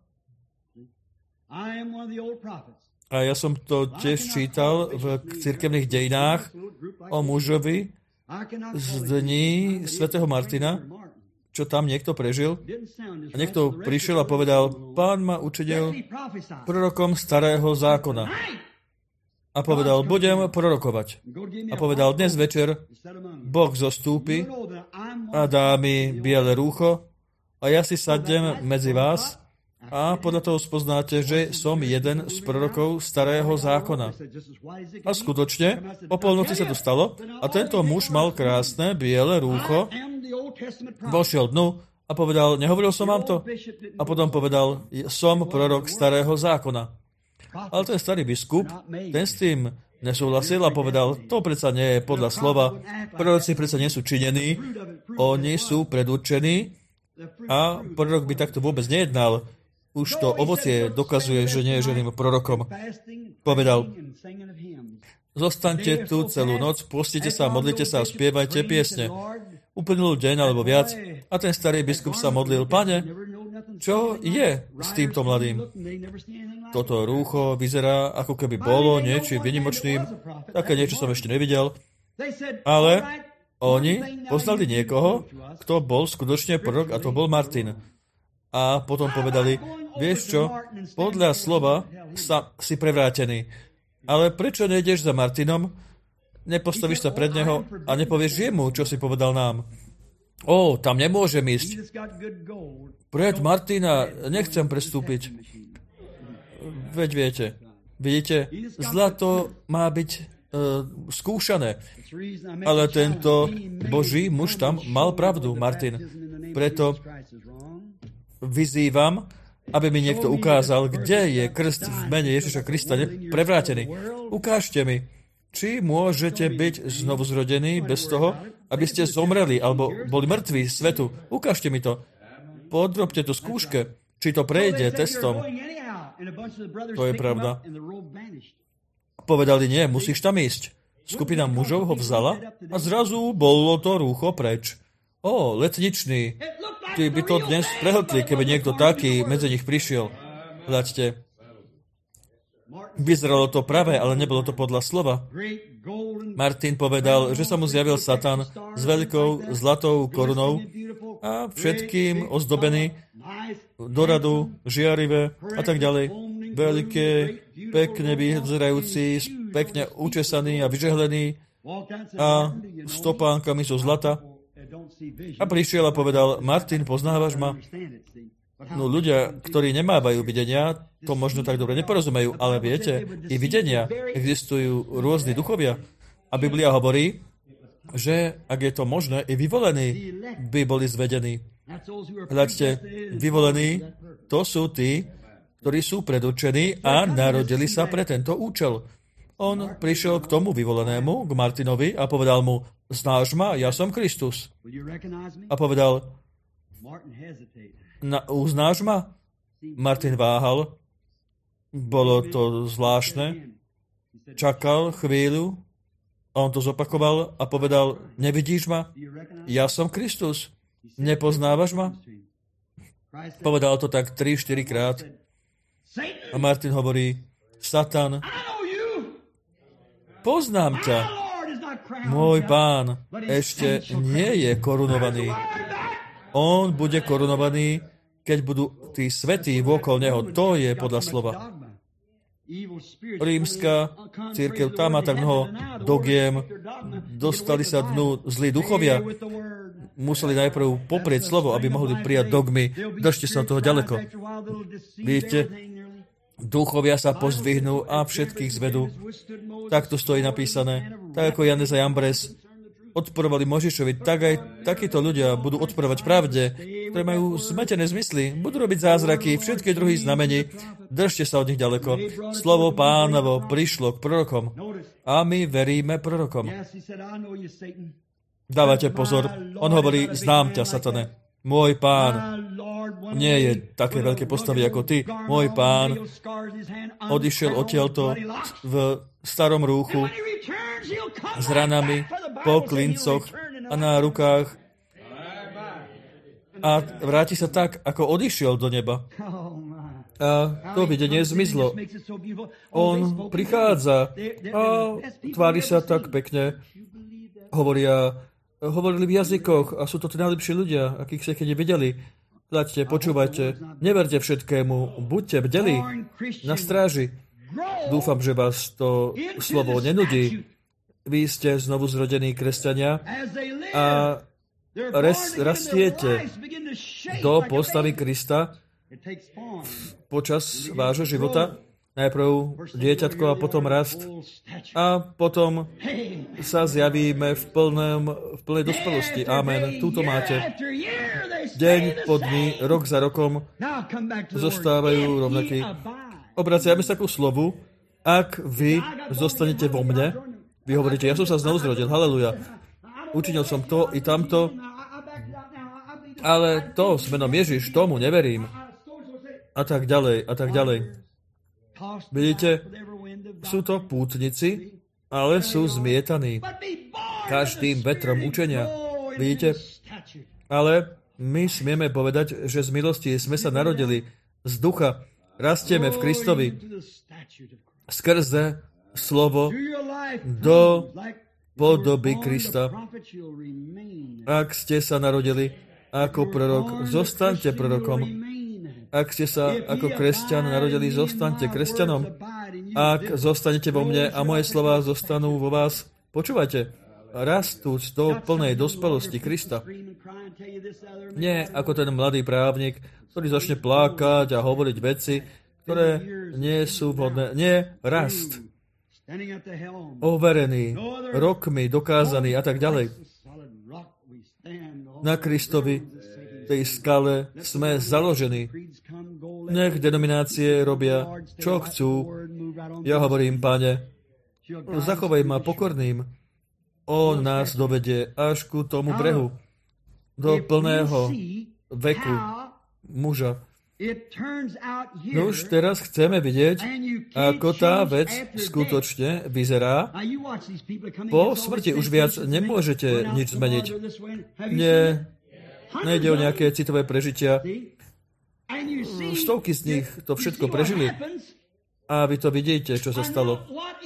a ja som to tiež čítal v cirkevných dejinách o mužovi z dní svätého Martina, čo tam niekto prežil. A niekto prišiel a povedal, Pán ma učinil prorokom starého zákona. A povedal, budem prorokovať. A povedal, dnes večer Boh zostúpi a dá mi biele rúcho a ja si sadnem medzi vás a podľa toho spoznáte, že som jeden z prorokov starého zákona. A skutočne, o polnoci sa to stalo a tento muž mal krásne biele rúcho, vošiel dnu a povedal, nehovoril som vám to? A potom povedal, som prorok starého zákona. Ale ten starý biskup, ten s tým nesúhlasil a povedal, to predsa nie je podľa slova, proroci predsa nie sú činení, oni sú predurčení a prorok by takto vôbec nejednal. Už to ovocie dokazuje, že nie je ženým prorokom. Povedal, zostaňte tu celú noc, postite sa, modlite sa a spievajte piesne. Uplynul deň alebo viac a ten starý biskup sa modlil, Pane, čo je s týmto mladým? Toto rúcho vyzerá, ako keby bolo niečím vynimočným, také niečo som ešte nevidel, ale oni poznali niekoho, kto bol skutočne prorok a to bol Martin. A potom povedali, vieš čo, podľa slova sa, si prevrátený, ale prečo nejdeš za Martinom, nepostavíš sa pred neho a nepovieš jemu, čo si povedal nám. Ó, tam nemôžem ísť. Pred Martina nechcem prestúpiť. Veď viete, vidíte, zlato má byť e, skúšané, ale tento Boží muž tam mal pravdu, Martin. Preto vyzývam, aby mi niekto ukázal, kde je krst v mene Ježiša Krista prevrátený. Ukážte mi, či môžete byť znovu zrodení bez toho, aby ste zomreli alebo boli mŕtvi svetu. Ukážte mi to. Podrobte to skúške, či to prejde testom. To je pravda. Povedali, nie, musíš tam ísť. Skupina mužov ho vzala a zrazu bolo to rúcho preč. Ó, letničný. Ty by to dnes prehltli, keby niekto taký medzi nich prišiel. Hľaďte. Vyzeralo to pravé, ale nebolo to podľa slova. Martin povedal, že sa mu zjavil Satan s veľkou zlatou korunou a všetkým ozdobený, doradu, žiarivé a tak ďalej. Veľké, pekne vyzerajúci, pekne učesaný a vyžehlený a stopánkami zo zlata. A prišiel a povedal, Martin, poznávaš ma? No ľudia, ktorí nemávajú videnia, to možno tak dobre neporozumejú, ale viete, i videnia existujú rôzni duchovia. A Biblia hovorí, že ak je to možné, i vyvolení by boli zvedení. Hľadte, vyvolení, to sú tí, ktorí sú predurčení a narodili sa pre tento účel. On prišiel k tomu vyvolenému, k Martinovi a povedal mu, znáš ma, ja som Kristus. A povedal, na, uznáš ma? Martin váhal. Bolo to zvláštne. Čakal chvíľu, on to zopakoval a povedal, nevidíš ma? Ja som Kristus. Nepoznávaš ma? Povedal to tak tri štyri krát. A Martin hovorí, Satan, poznám ťa. Môj pán ešte nie je korunovaný. On bude korunovaný, keď budú tí svätí vôkol neho. To je podľa slova. Rímska cirkev, tam má tak mnoho dogiem, dostali sa dnu zlí duchovia, museli najprv poprieť slovo, aby mohli prijať dogmy. Držte sa toho ďaleko. Vidíte, duchovia sa pozdvihnú a všetkých zvedú. Tak to stojí napísané. Tak ako Janes a Jambres odporovali Možišovi, tak aj takíto ľudia budú odporovať pravde, ktoré majú zmetené zmysly. Budú robiť zázraky, všetky druhy znamení. Držte sa od nich ďaleko. Slovo Pánovo prišlo k prorokom. A my veríme prorokom. Dávajte pozor. On hovorí, znám ťa, Satane. Môj Pán nie je také veľké postavy ako ty. Môj Pán odišiel odtiaľto v starom rúchu s ranami po klincoch a na rukách a vráti sa tak, ako odišiel do neba. A to videnie zmizlo. On prichádza a tvári sa tak pekne. Hovoria, hovorili v jazykoch a sú to tí najlepší ľudia, akých ste keď videli. Hľadte, počúvajte, neverte všetkému, buďte bdeli na stráži. Dúfam, že vás to slovo nenudí. Vy ste znovu zrodení kresťania a res, rastiete do postavy Krista počas vášho života. Najprv dieťatko a potom rast. A potom sa zjavíme v, plném, v plnej dospelosti. Amen. Túto máte. Deň po dni, rok za rokom zostávajú rovnakí. Obraciame sa ku slovu. Ak vy zostanete vo mne, vy hovoríte, ja som sa znovu zrodil. Haleluja. Učinil som to i tamto. Ale to s menom Ježiš, tomu neverím. A tak ďalej, a tak ďalej. Vidíte, sú to pútnici, ale sú zmietaní každým vetrom učenia. Vidíte? Ale my smieme povedať, že z milosti sme sa narodili z ducha, rastieme v Kristovi skrze slovo do podoby Krista. Ak ste sa narodili ako prorok, zostaňte prorokom. Ak ste sa ako kresťan narodili, zostaňte kresťanom. Ak zostanete vo mne a moje slová zostanú vo vás, počúvajte, rastúc do plnej dospelosti Krista. Nie ako ten mladý právnik, ktorý začne plakať a hovoriť veci, ktoré nie sú vhodné. Nie, rast. Overený, rokmi dokázaný a tak ďalej. Na Kristovi, tej skale, sme založení. Nech denominácie robia, čo chcú. Ja hovorím, Pane, zachovaj ma pokorným. On nás dovedie až ku tomu brehu, do plného veku muža. No už teraz chceme vidieť, ako tá vec skutočne vyzerá. Po smrti už viac nemôžete nič zmeniť. Nie, nejde o nejaké citové prežitia. Stovky z nich to všetko prežili. A vy to vidíte, čo sa stalo.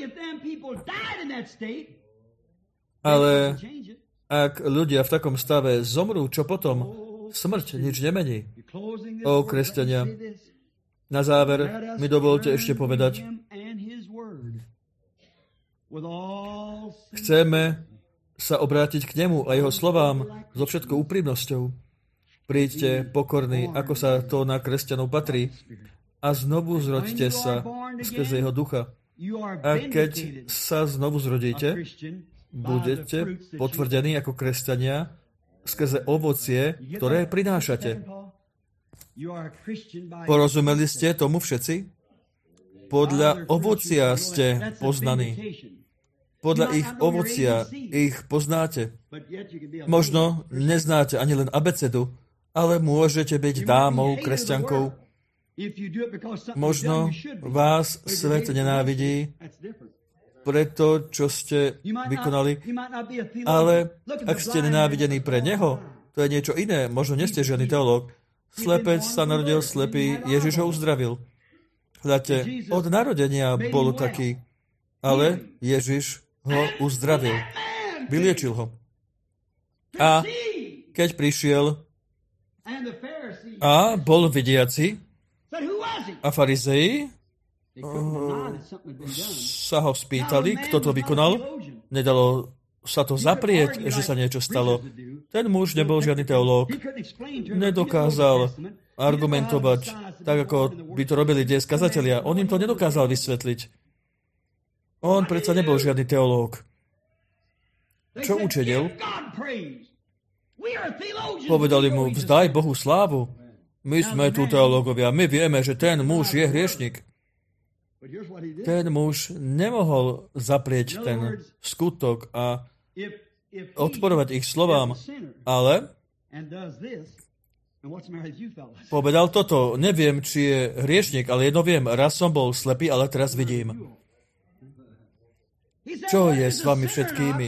Ale ak ľudia v takom stave zomrú, čo potom? Smrť nič nemení. O kresťania, na záver mi dovolte ešte povedať, chceme sa obrátiť k nemu a jeho slovám so všetkou úprimnosťou. Príďte pokorní, ako sa to na kresťanov patrí, a znovu zroďte sa skrze jeho ducha. A keď sa znovu zrodíte, budete potvrdení ako kresťania skrze ovocie, ktoré prinášate. Porozumeli ste tomu všetci? Podľa ovocia ste poznaní. Podľa ich ovocia ich poznáte. Možno neznáte ani len abecedu, ale môžete byť dámou, kresťankou. Možno vás svet nenávidí preto, čo ste vykonali, ale ak ste nenávidení pre neho, to je niečo iné. Možno nie ste žiadny teológ. Slepec sa narodil slepý, Ježiš ho uzdravil. Hľadte, od narodenia bol taký, ale Ježiš ho uzdravil. Vyliečil ho. A keď prišiel a bol vidiaci a farizei sa ho spýtali, kto to vykonal. Nedalo sa to zaprieť, že sa niečo stalo. Ten muž nebol žiadny teológ. Nedokázal argumentovať tak, ako by to robili dnes kazatelia. On im to nedokázal vysvetliť. On predsa nebol žiadny teológ. Čo učinil? Povedali mu, vzdaj Bohu slávu. My sme tu teológovia, my vieme, že ten muž je hriešnik. Ten muž nemohol zaprieť ten skutok a odporovať ich slovám, ale povedal toto, neviem, či je hriešnik, ale jedno viem, raz som bol slepý, ale teraz vidím. Čo je s vami všetkými?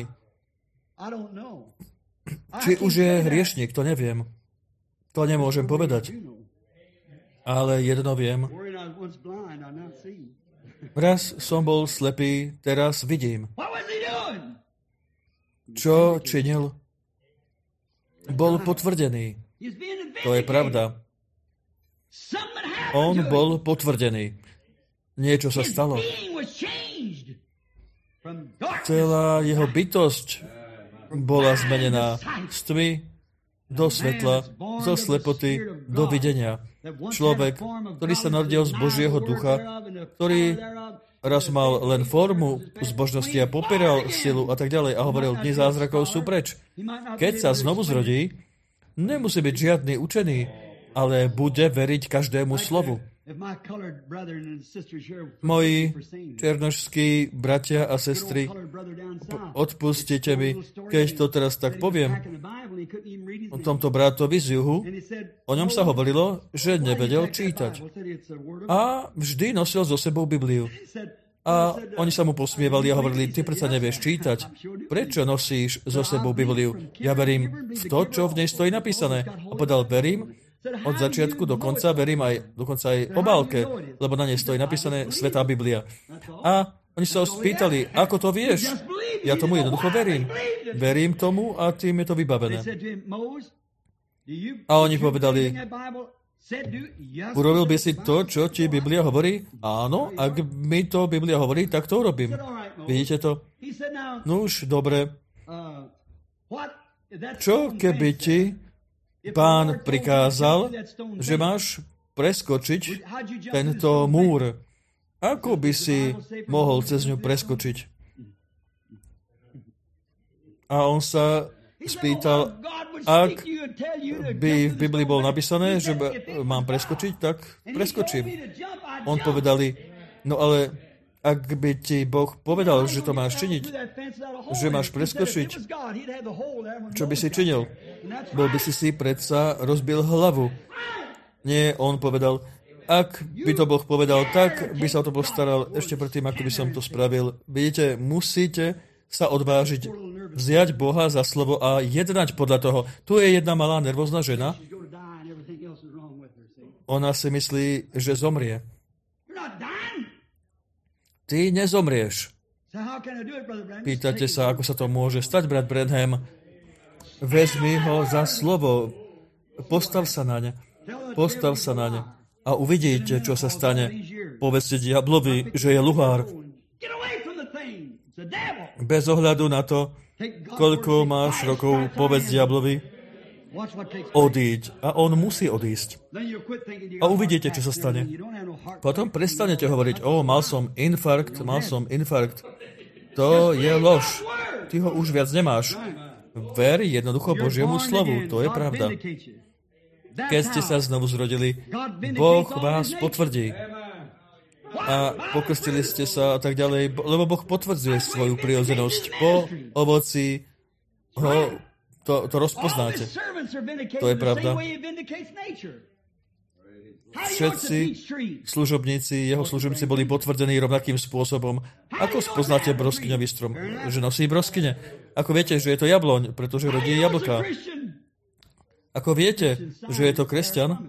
Či už je hriešnik, to neviem. To nemôžem povedať. Ale jedno viem. Raz som bol slepý, teraz vidím. Čo činil? Bol potvrdený. To je pravda. On bol potvrdený. Niečo sa stalo. Celá jeho bytosť bola zmenená z tmy do svetla, zo slepoty do videnia. Človek, ktorý sa narodil z Božieho ducha, ktorý raz mal len formu zbožnosti a popieral silu a tak ďalej a hovoril, dni zázrakov sú preč. Keď sa znovu zrodí, nemusí byť žiadny učený, ale bude veriť každému slovu. Moji černošskí bratia a sestry, odpustite mi, keď to teraz tak poviem, o tomto bratovi z juhu, o ňom sa hovorilo, že nevedel čítať. A vždy nosil so sebou Bibliu. A oni sa mu posmievali a hovorili, ty predsa nevieš čítať. Prečo nosíš so sebou Bibliu? Ja verím v to, čo v nej stojí napísané. A povedal, verím, od začiatku do konca, verím aj dokonca aj obálke, lebo na nej stojí napísané Svätá Biblia. A oni sa ho spýtali, ako to vieš? Ja tomu jednoducho verím. Verím tomu a tým je to vybavené. A oni povedali, urobil by si to, čo ti Biblia hovorí? Áno, ak mi to Biblia hovorí, tak to urobím. Vidíte to? No už, dobre. Čo keby ti Pán prikázal, že máš preskočiť tento múr? Ako by si mohol cez ňu preskočiť? A on sa spýtal, ak by v Biblii bolo napísané, že mám preskočiť, tak preskočím. On povedali, no ale ak by ti Boh povedal, že to máš činiť, že máš preskočiť, čo by si činil? Bol by si si predsa rozbil hlavu. Nie, on povedal, ak by to Boh povedal, tak by sa o to postaral ešte predtým, ako by som to spravil. Vidíte, musíte sa odvážiť, vziať Boha za slovo a jednať podľa toho. Tu je jedna malá nervózna žena. Ona si myslí, že zomrie. Ty nezomrieš. Pýtate sa, ako sa to môže stať, brat Branham. Vezmi ho za slovo. Postav sa na ne. Postav sa na ne. A uvidíte, čo sa stane. Povedzte diablovi, že je luhár. Bez ohľadu na to, koľko máš rokov, povedz diablovi, odíď. A on musí odísť. A uvidíte, čo sa stane. Potom prestanete hovoriť, o, mal som infarkt, mal som infarkt. To je lož. Ty ho už viac nemáš. Ver jednoducho Božiemu slovu. To je pravda. Keď ste sa znovu zrodili, Boh vás potvrdí. A pokrstili ste sa a tak ďalej, lebo Boh potvrdzuje svoju prirodzenosť. Po ovoci ho to, to rozpoznáte. To je pravda. Všetci služobníci, jeho služobníci boli potvrdení rovnakým spôsobom. Ako spoznáte broskyňový strom? Že nosí broskyne. Ako viete, že je to jabloň, pretože rodí jablká. Ako viete, že je to kresťan?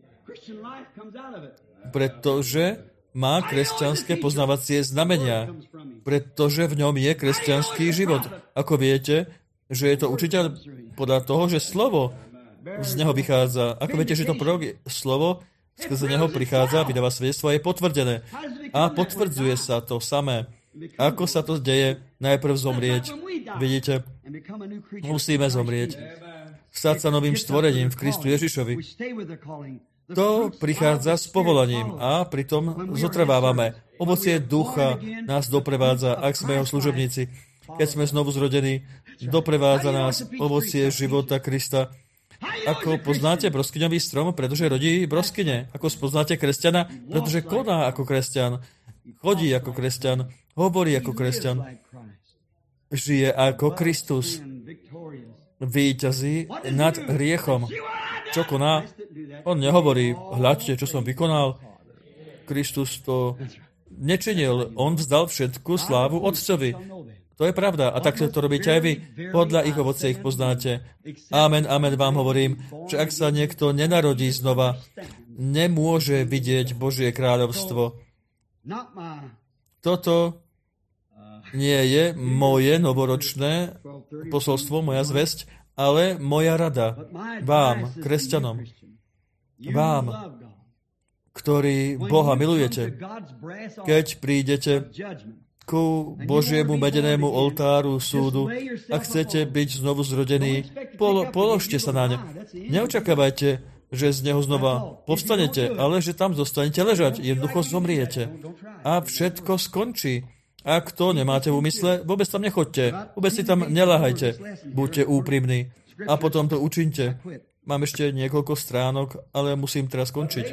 Pretože má kresťanské poznávacie znamenia. Pretože v ňom je kresťanský život. Ako viete, že je to učiteľ podľa toho, že slovo z neho vychádza. Ako viete, že to prorok slovo skrze neho prichádza, vydáva svedectvo a je potvrdené. A potvrdzuje sa to samé. Ako sa to deje? Najprv zomrieť. Vidíte? Musíme zomrieť. Stať sa novým stvorením v Kristu Ježišovi. To prichádza s povolaním a pritom zotrvávame. Ovocie ducha nás doprevádza, ak sme jeho služobníci. Keď sme znovu zrodení, doprevádza nás ovocie života Krista. Ako poznáte broskyňový strom, pretože rodí broskyne. Ako spoznáte kresťana, pretože koná ako kresťan. Chodí ako kresťan. Hovorí ako kresťan. Žije ako Kristus. Víťazí nad hriechom. Čo koná? On nehovorí, hľadte, čo som vykonal. Kristus to nečinil. On vzdal všetku slávu Otcovi. To je pravda. A tak to robíte aj vy. Podľa ich ovocie ich poznáte. Amen, amen vám hovorím, že ak sa niekto nenarodí znova, nemôže vidieť Božie kráľovstvo. Toto nie je moje novoročné posolstvo, moja zvesť, ale moja rada vám, kresťanom, vám, ktorí Boha milujete, keď prídete ku Božiemu medenému oltáru súdu a chcete byť znovu zrodení, polo, položte sa na ne. Neočakávajte, že z neho znova povstanete, ale že tam zostanete ležať. Jednoducho zomriete. A všetko skončí. Ak to nemáte v úmysle, vôbec tam nechoďte. Vôbec si tam neláhajte. Buďte úprimní. A potom to učinte. Mám ešte niekoľko stránok, ale musím teraz skončiť.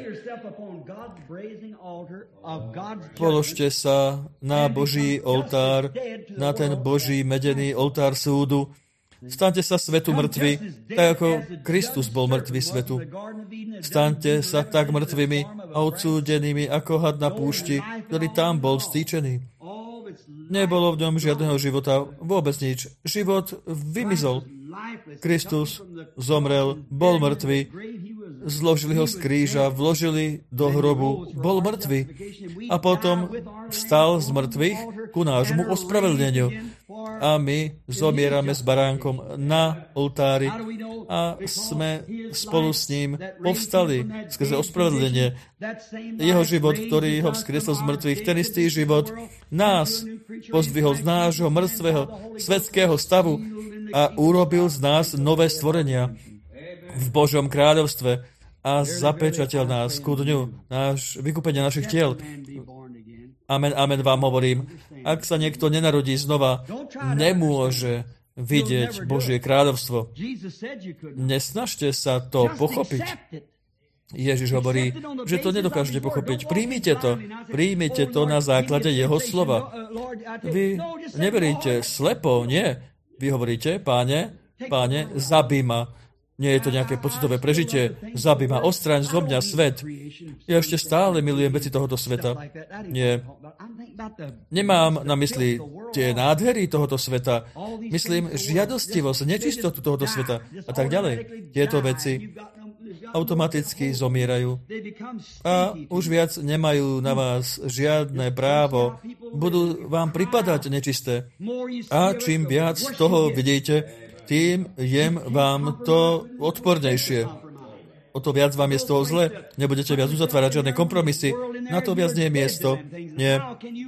Položte sa na Boží oltár, na ten Boží medený oltár súdu. Staňte sa svetu mŕtvi, tak ako Kristus bol mŕtvy svetu. Staňte sa tak mŕtvými a odsúdenými ako had na púšti, ktorý tam bol vstýčený. Nebolo v ňom žiadneho života, vôbec nič. Život vymizol. Kristus zomrel, bol mŕtvy, zložili ho z kríža, vložili do hrobu, bol mŕtvy a potom vstal z mŕtvych ku nášmu ospravedlneniu. A my zomierame s baránkom na oltári a sme spolu s ním povstali skrze ospravedlenie. Jeho život, ktorý ho vzkriesol z mŕtvych, ten istý život nás pozdvihol z nášho mŕtvého svetského stavu a urobil z nás nové stvorenia v Božom kráľovstve a zapečatil nás ku dňu náš, vykúpenia našich tiel. Amen, amen vám hovorím. Ak sa niekto nenarodí znova, nemôže vidieť Božie kráľovstvo. Nesnažte sa to pochopiť. Ježiš hovorí, že to nedokážete pochopiť. Príjmite to. Príjmite to na základe jeho slova. Vy neveríte slepo, nie. Vy hovoríte, páne, páne, zabij ma. Nie je to nejaké pocitové prežitie. Zabij ma, ostraň zo mňa svet. Ja ešte stále milujem veci tohoto sveta. Nie. Nemám na mysli tie nádhery tohoto sveta. Myslím žiadostivosť, nečistotu tohoto sveta a tak ďalej. Tieto veci automaticky zomierajú a už viac nemajú na vás žiadne právo. Budú vám pripadať nečisté. A čím viac toho vidíte, tým jem vám to odpornejšie. O to viac vám je z toho zle. Nebudete viac uzatvárať žiadne kompromisy. Na to viac nie je miesto. Nie.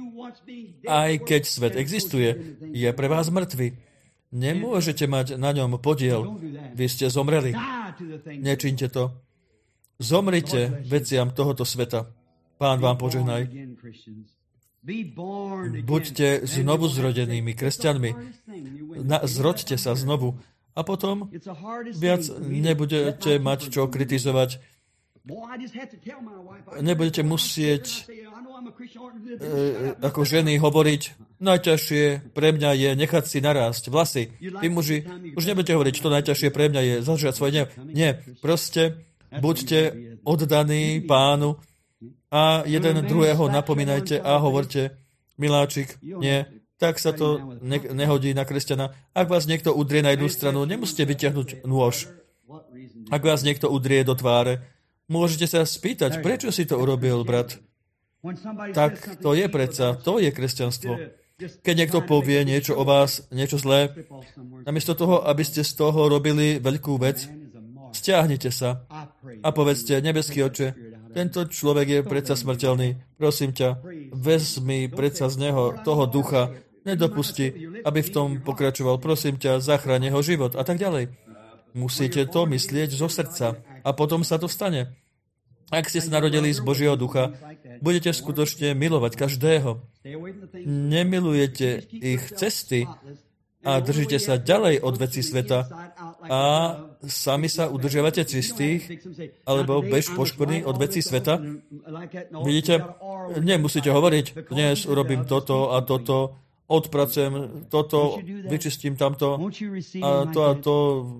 Aj keď svet existuje, je pre vás mŕtvy. Nemôžete mať na ňom podiel. Vy ste zomreli. Nečinte to. Zomrite veciam tohoto sveta. Pán vám požehnaj. Buďte znovu zrodenými kresťanmi. Na, zroďte sa znovu. A potom viac nebudete mať čo kritizovať. Nebudete musieť e, ako ženy hovoriť, najťažšie pre mňa je nechať si narásť vlasy. Vy muži, už nebudete hovoriť, čo najťažšie pre mňa je zažívať svoje ne. Nie, proste buďte oddaní Pánu a jeden druhého napomínajte a hovorte, miláčik, nie, tak sa to ne- nehodí na kresťana. Ak vás niekto udrie na jednu stranu, nemusíte vyťahnuť nôž. Ak vás niekto udrie do tváre, môžete sa spýtať, prečo si to urobil, brat? Tak to je predsa, to je kresťanstvo. Keď niekto povie niečo o vás, niečo zlé, namiesto toho, aby ste z toho robili veľkú vec, stiahnite sa a povedzte, nebeský Otče, tento človek je predsa smrteľný. Prosím ťa, vezmi predsa z neho toho ducha, nedopusti, aby v tom pokračoval. Prosím ťa, zachráň jeho život a tak ďalej. Musíte to myslieť zo srdca a potom sa to stane. Ak ste sa narodili z Božieho ducha, budete skutočne milovať každého. Nemilujete ich cesty a držíte sa ďalej od vecí sveta a sami sa udržiavate čistých alebo bez poškvrny od vecí sveta. Vidíte, nemusíte hovoriť, dnes urobím toto a toto, odpracujem toto, vyčistím tamto a to a to.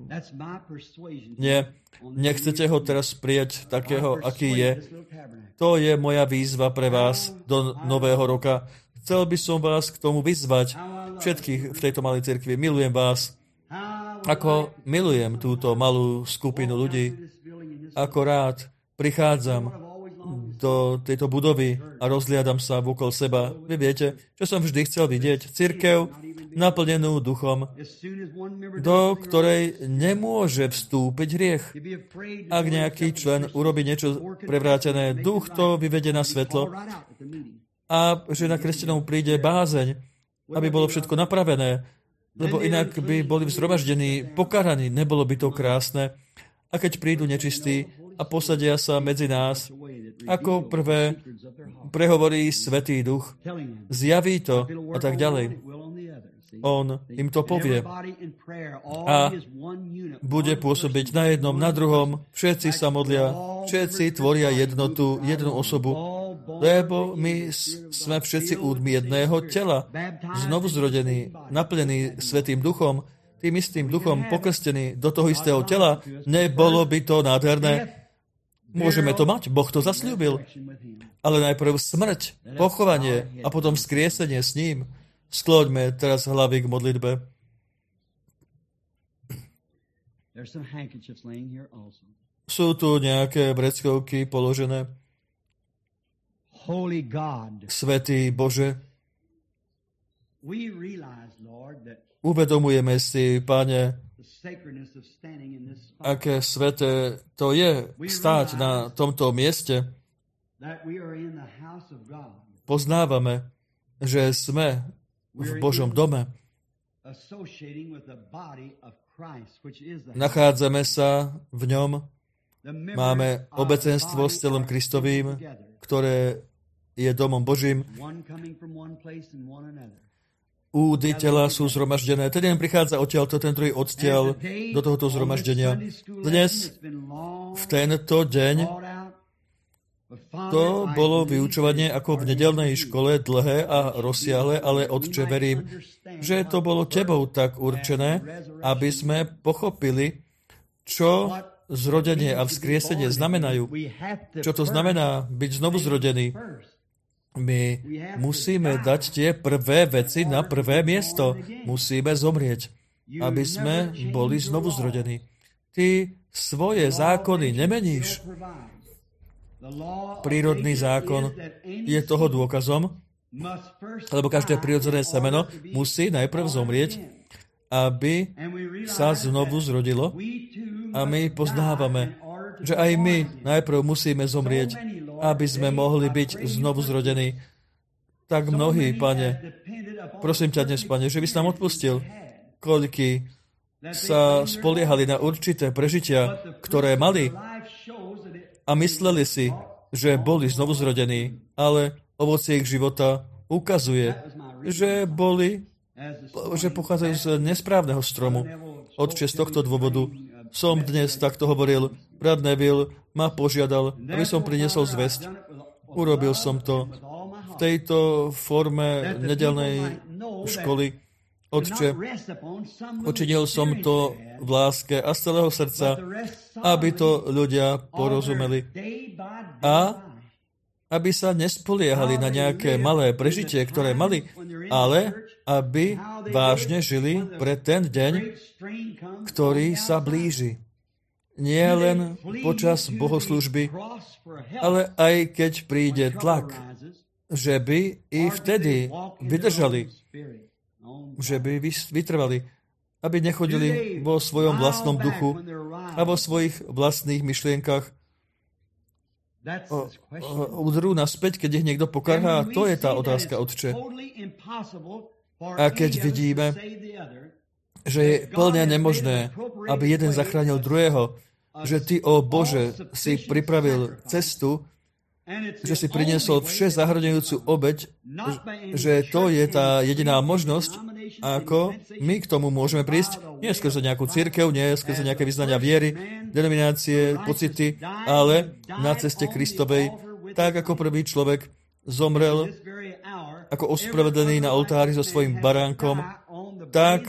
Nie, nechcete ho teraz prijať takého, aký je. To je moja výzva pre vás do nového roka. Chcel by som vás k tomu vyzvať, všetkých v tejto malej cirkvi. Milujem vás, ako milujem túto malú skupinu ľudí. Ako rád prichádzam do tejto budovy a rozliadam sa vôkol seba. Vy viete, čo som vždy chcel vidieť? Cirkev naplnenú duchom, do ktorej nemôže vstúpiť hriech. Ak nejaký člen urobí niečo prevrátené, duch to vyvedie na svetlo a že na kresťanov príde bázeň, aby bolo všetko napravené, lebo inak by boli vzhromaždení, pokaraní, nebolo by to krásne. A keď prídu nečistí a posadia sa medzi nás, ako prvé prehovorí Svätý Duch, zjaví to a tak ďalej. On im to povie a bude pôsobiť na jednom, na druhom. Všetci sa modlia, všetci tvoria jednotu, jednu osobu, lebo my sme všetci údmi jedného tela, znovu zrodení, naplnení Svätým Duchom, tým istým duchom pokrstení do toho istého tela. Nebolo by to nádherné? Môžeme to mať, Boh to zasľúbil. Ale najprv smrť, pochovanie a potom vzkriesenie s ním. Skloňme teraz hlavy k modlitbe. Sú tu nejaké vreckovky položené. Svätý Bože, uvedomujeme si, Pane, aké sveté to je stáť na tomto mieste. Poznávame, že sme v Božom dome. Nachádzame sa v ňom. Máme obecenstvo s telom Kristovým, ktoré je domom Božím. Údy tela sú zhromaždené. Ten jeden prichádza odtiaľto, ten druhý odtiaľ do tohoto zhromaždenia. Dnes, v tento deň, to bolo vyučovanie ako v nedeľnej škole, dlhé a rozsiahle, ale Otče, verím, že to bolo Tebou tak určené, aby sme pochopili, čo zrodenie a vzkriesenie znamenajú. Čo to znamená byť znovu zrodený. My musíme dať tie prvé veci na prvé miesto. Musíme zomrieť, aby sme boli znovu zrodení. Ty svoje zákony nemeníš. Prírodný zákon je toho dôkazom, lebo každé prirodzené semeno musí najprv zomrieť, aby sa znovu zrodilo. A my poznávame, že aj my najprv musíme zomrieť, aby sme mohli byť znovu zrodení. Tak mnohí, Pane, prosím ťa dnes, Pane, že by si nám odpustil, koľký sa spoliehali na určité prežitia, ktoré mali a mysleli si, že boli znovu zrodení, ale ovocie ich života ukazuje, že boli, že pochádzajú z nesprávneho stromu. Otče, z tohto dôvodu som dnes takto hovoril. Brat Neville ma požiadal, aby som priniesol zvesť. Urobil som to v tejto forme nedeľnej školy. Otče, učinil som to v láske a z celého srdca, aby to ľudia porozumeli a aby sa nespoliehali na nejaké malé prežitie, ktoré mali, ale aby vážne žili pre ten deň, ktorý sa blíži. Nie len počas bohoslúžby, ale aj keď príde tlak, že by i vtedy vydržali, že by vytrvali, aby nechodili vo svojom vlastnom duchu a vo svojich vlastných myšlienkach. Udrú naspäť, keď ich niekto pokarhá. To je tá otázka, Otče. A keď vidíme, že je plne nemožné, aby jeden zachránil druhého, že Ty, o Bože, si pripravil cestu, že si priniesol vše zahrňujúcu obeť, že to je tá jediná možnosť, ako my k tomu môžeme prísť, nie skrze nejakú cirkev, nie skrze nejaké vyznania viery, denominácie, pocity, ale na ceste Kristovej, tak ako prvý človek zomrel ako ospravedlený na oltári so svojím baránkom, tak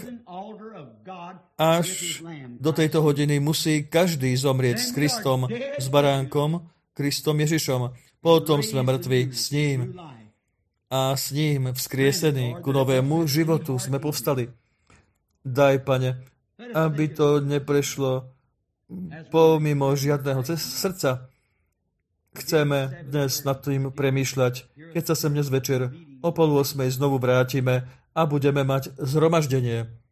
až do tejto hodiny musí každý zomrieť s Kristom, s baránkom, Kristom Ježišom. Potom sme mŕtvi s ním a s ním vzkriesení ku novému životu sme povstali. Daj, Pane, aby to neprešlo pomimo žiadneho srdca. Chceme dnes nad tým premýšľať, keď sa sem dnes večer o pol osmej znovu vrátime a budeme mať zhromaždenie.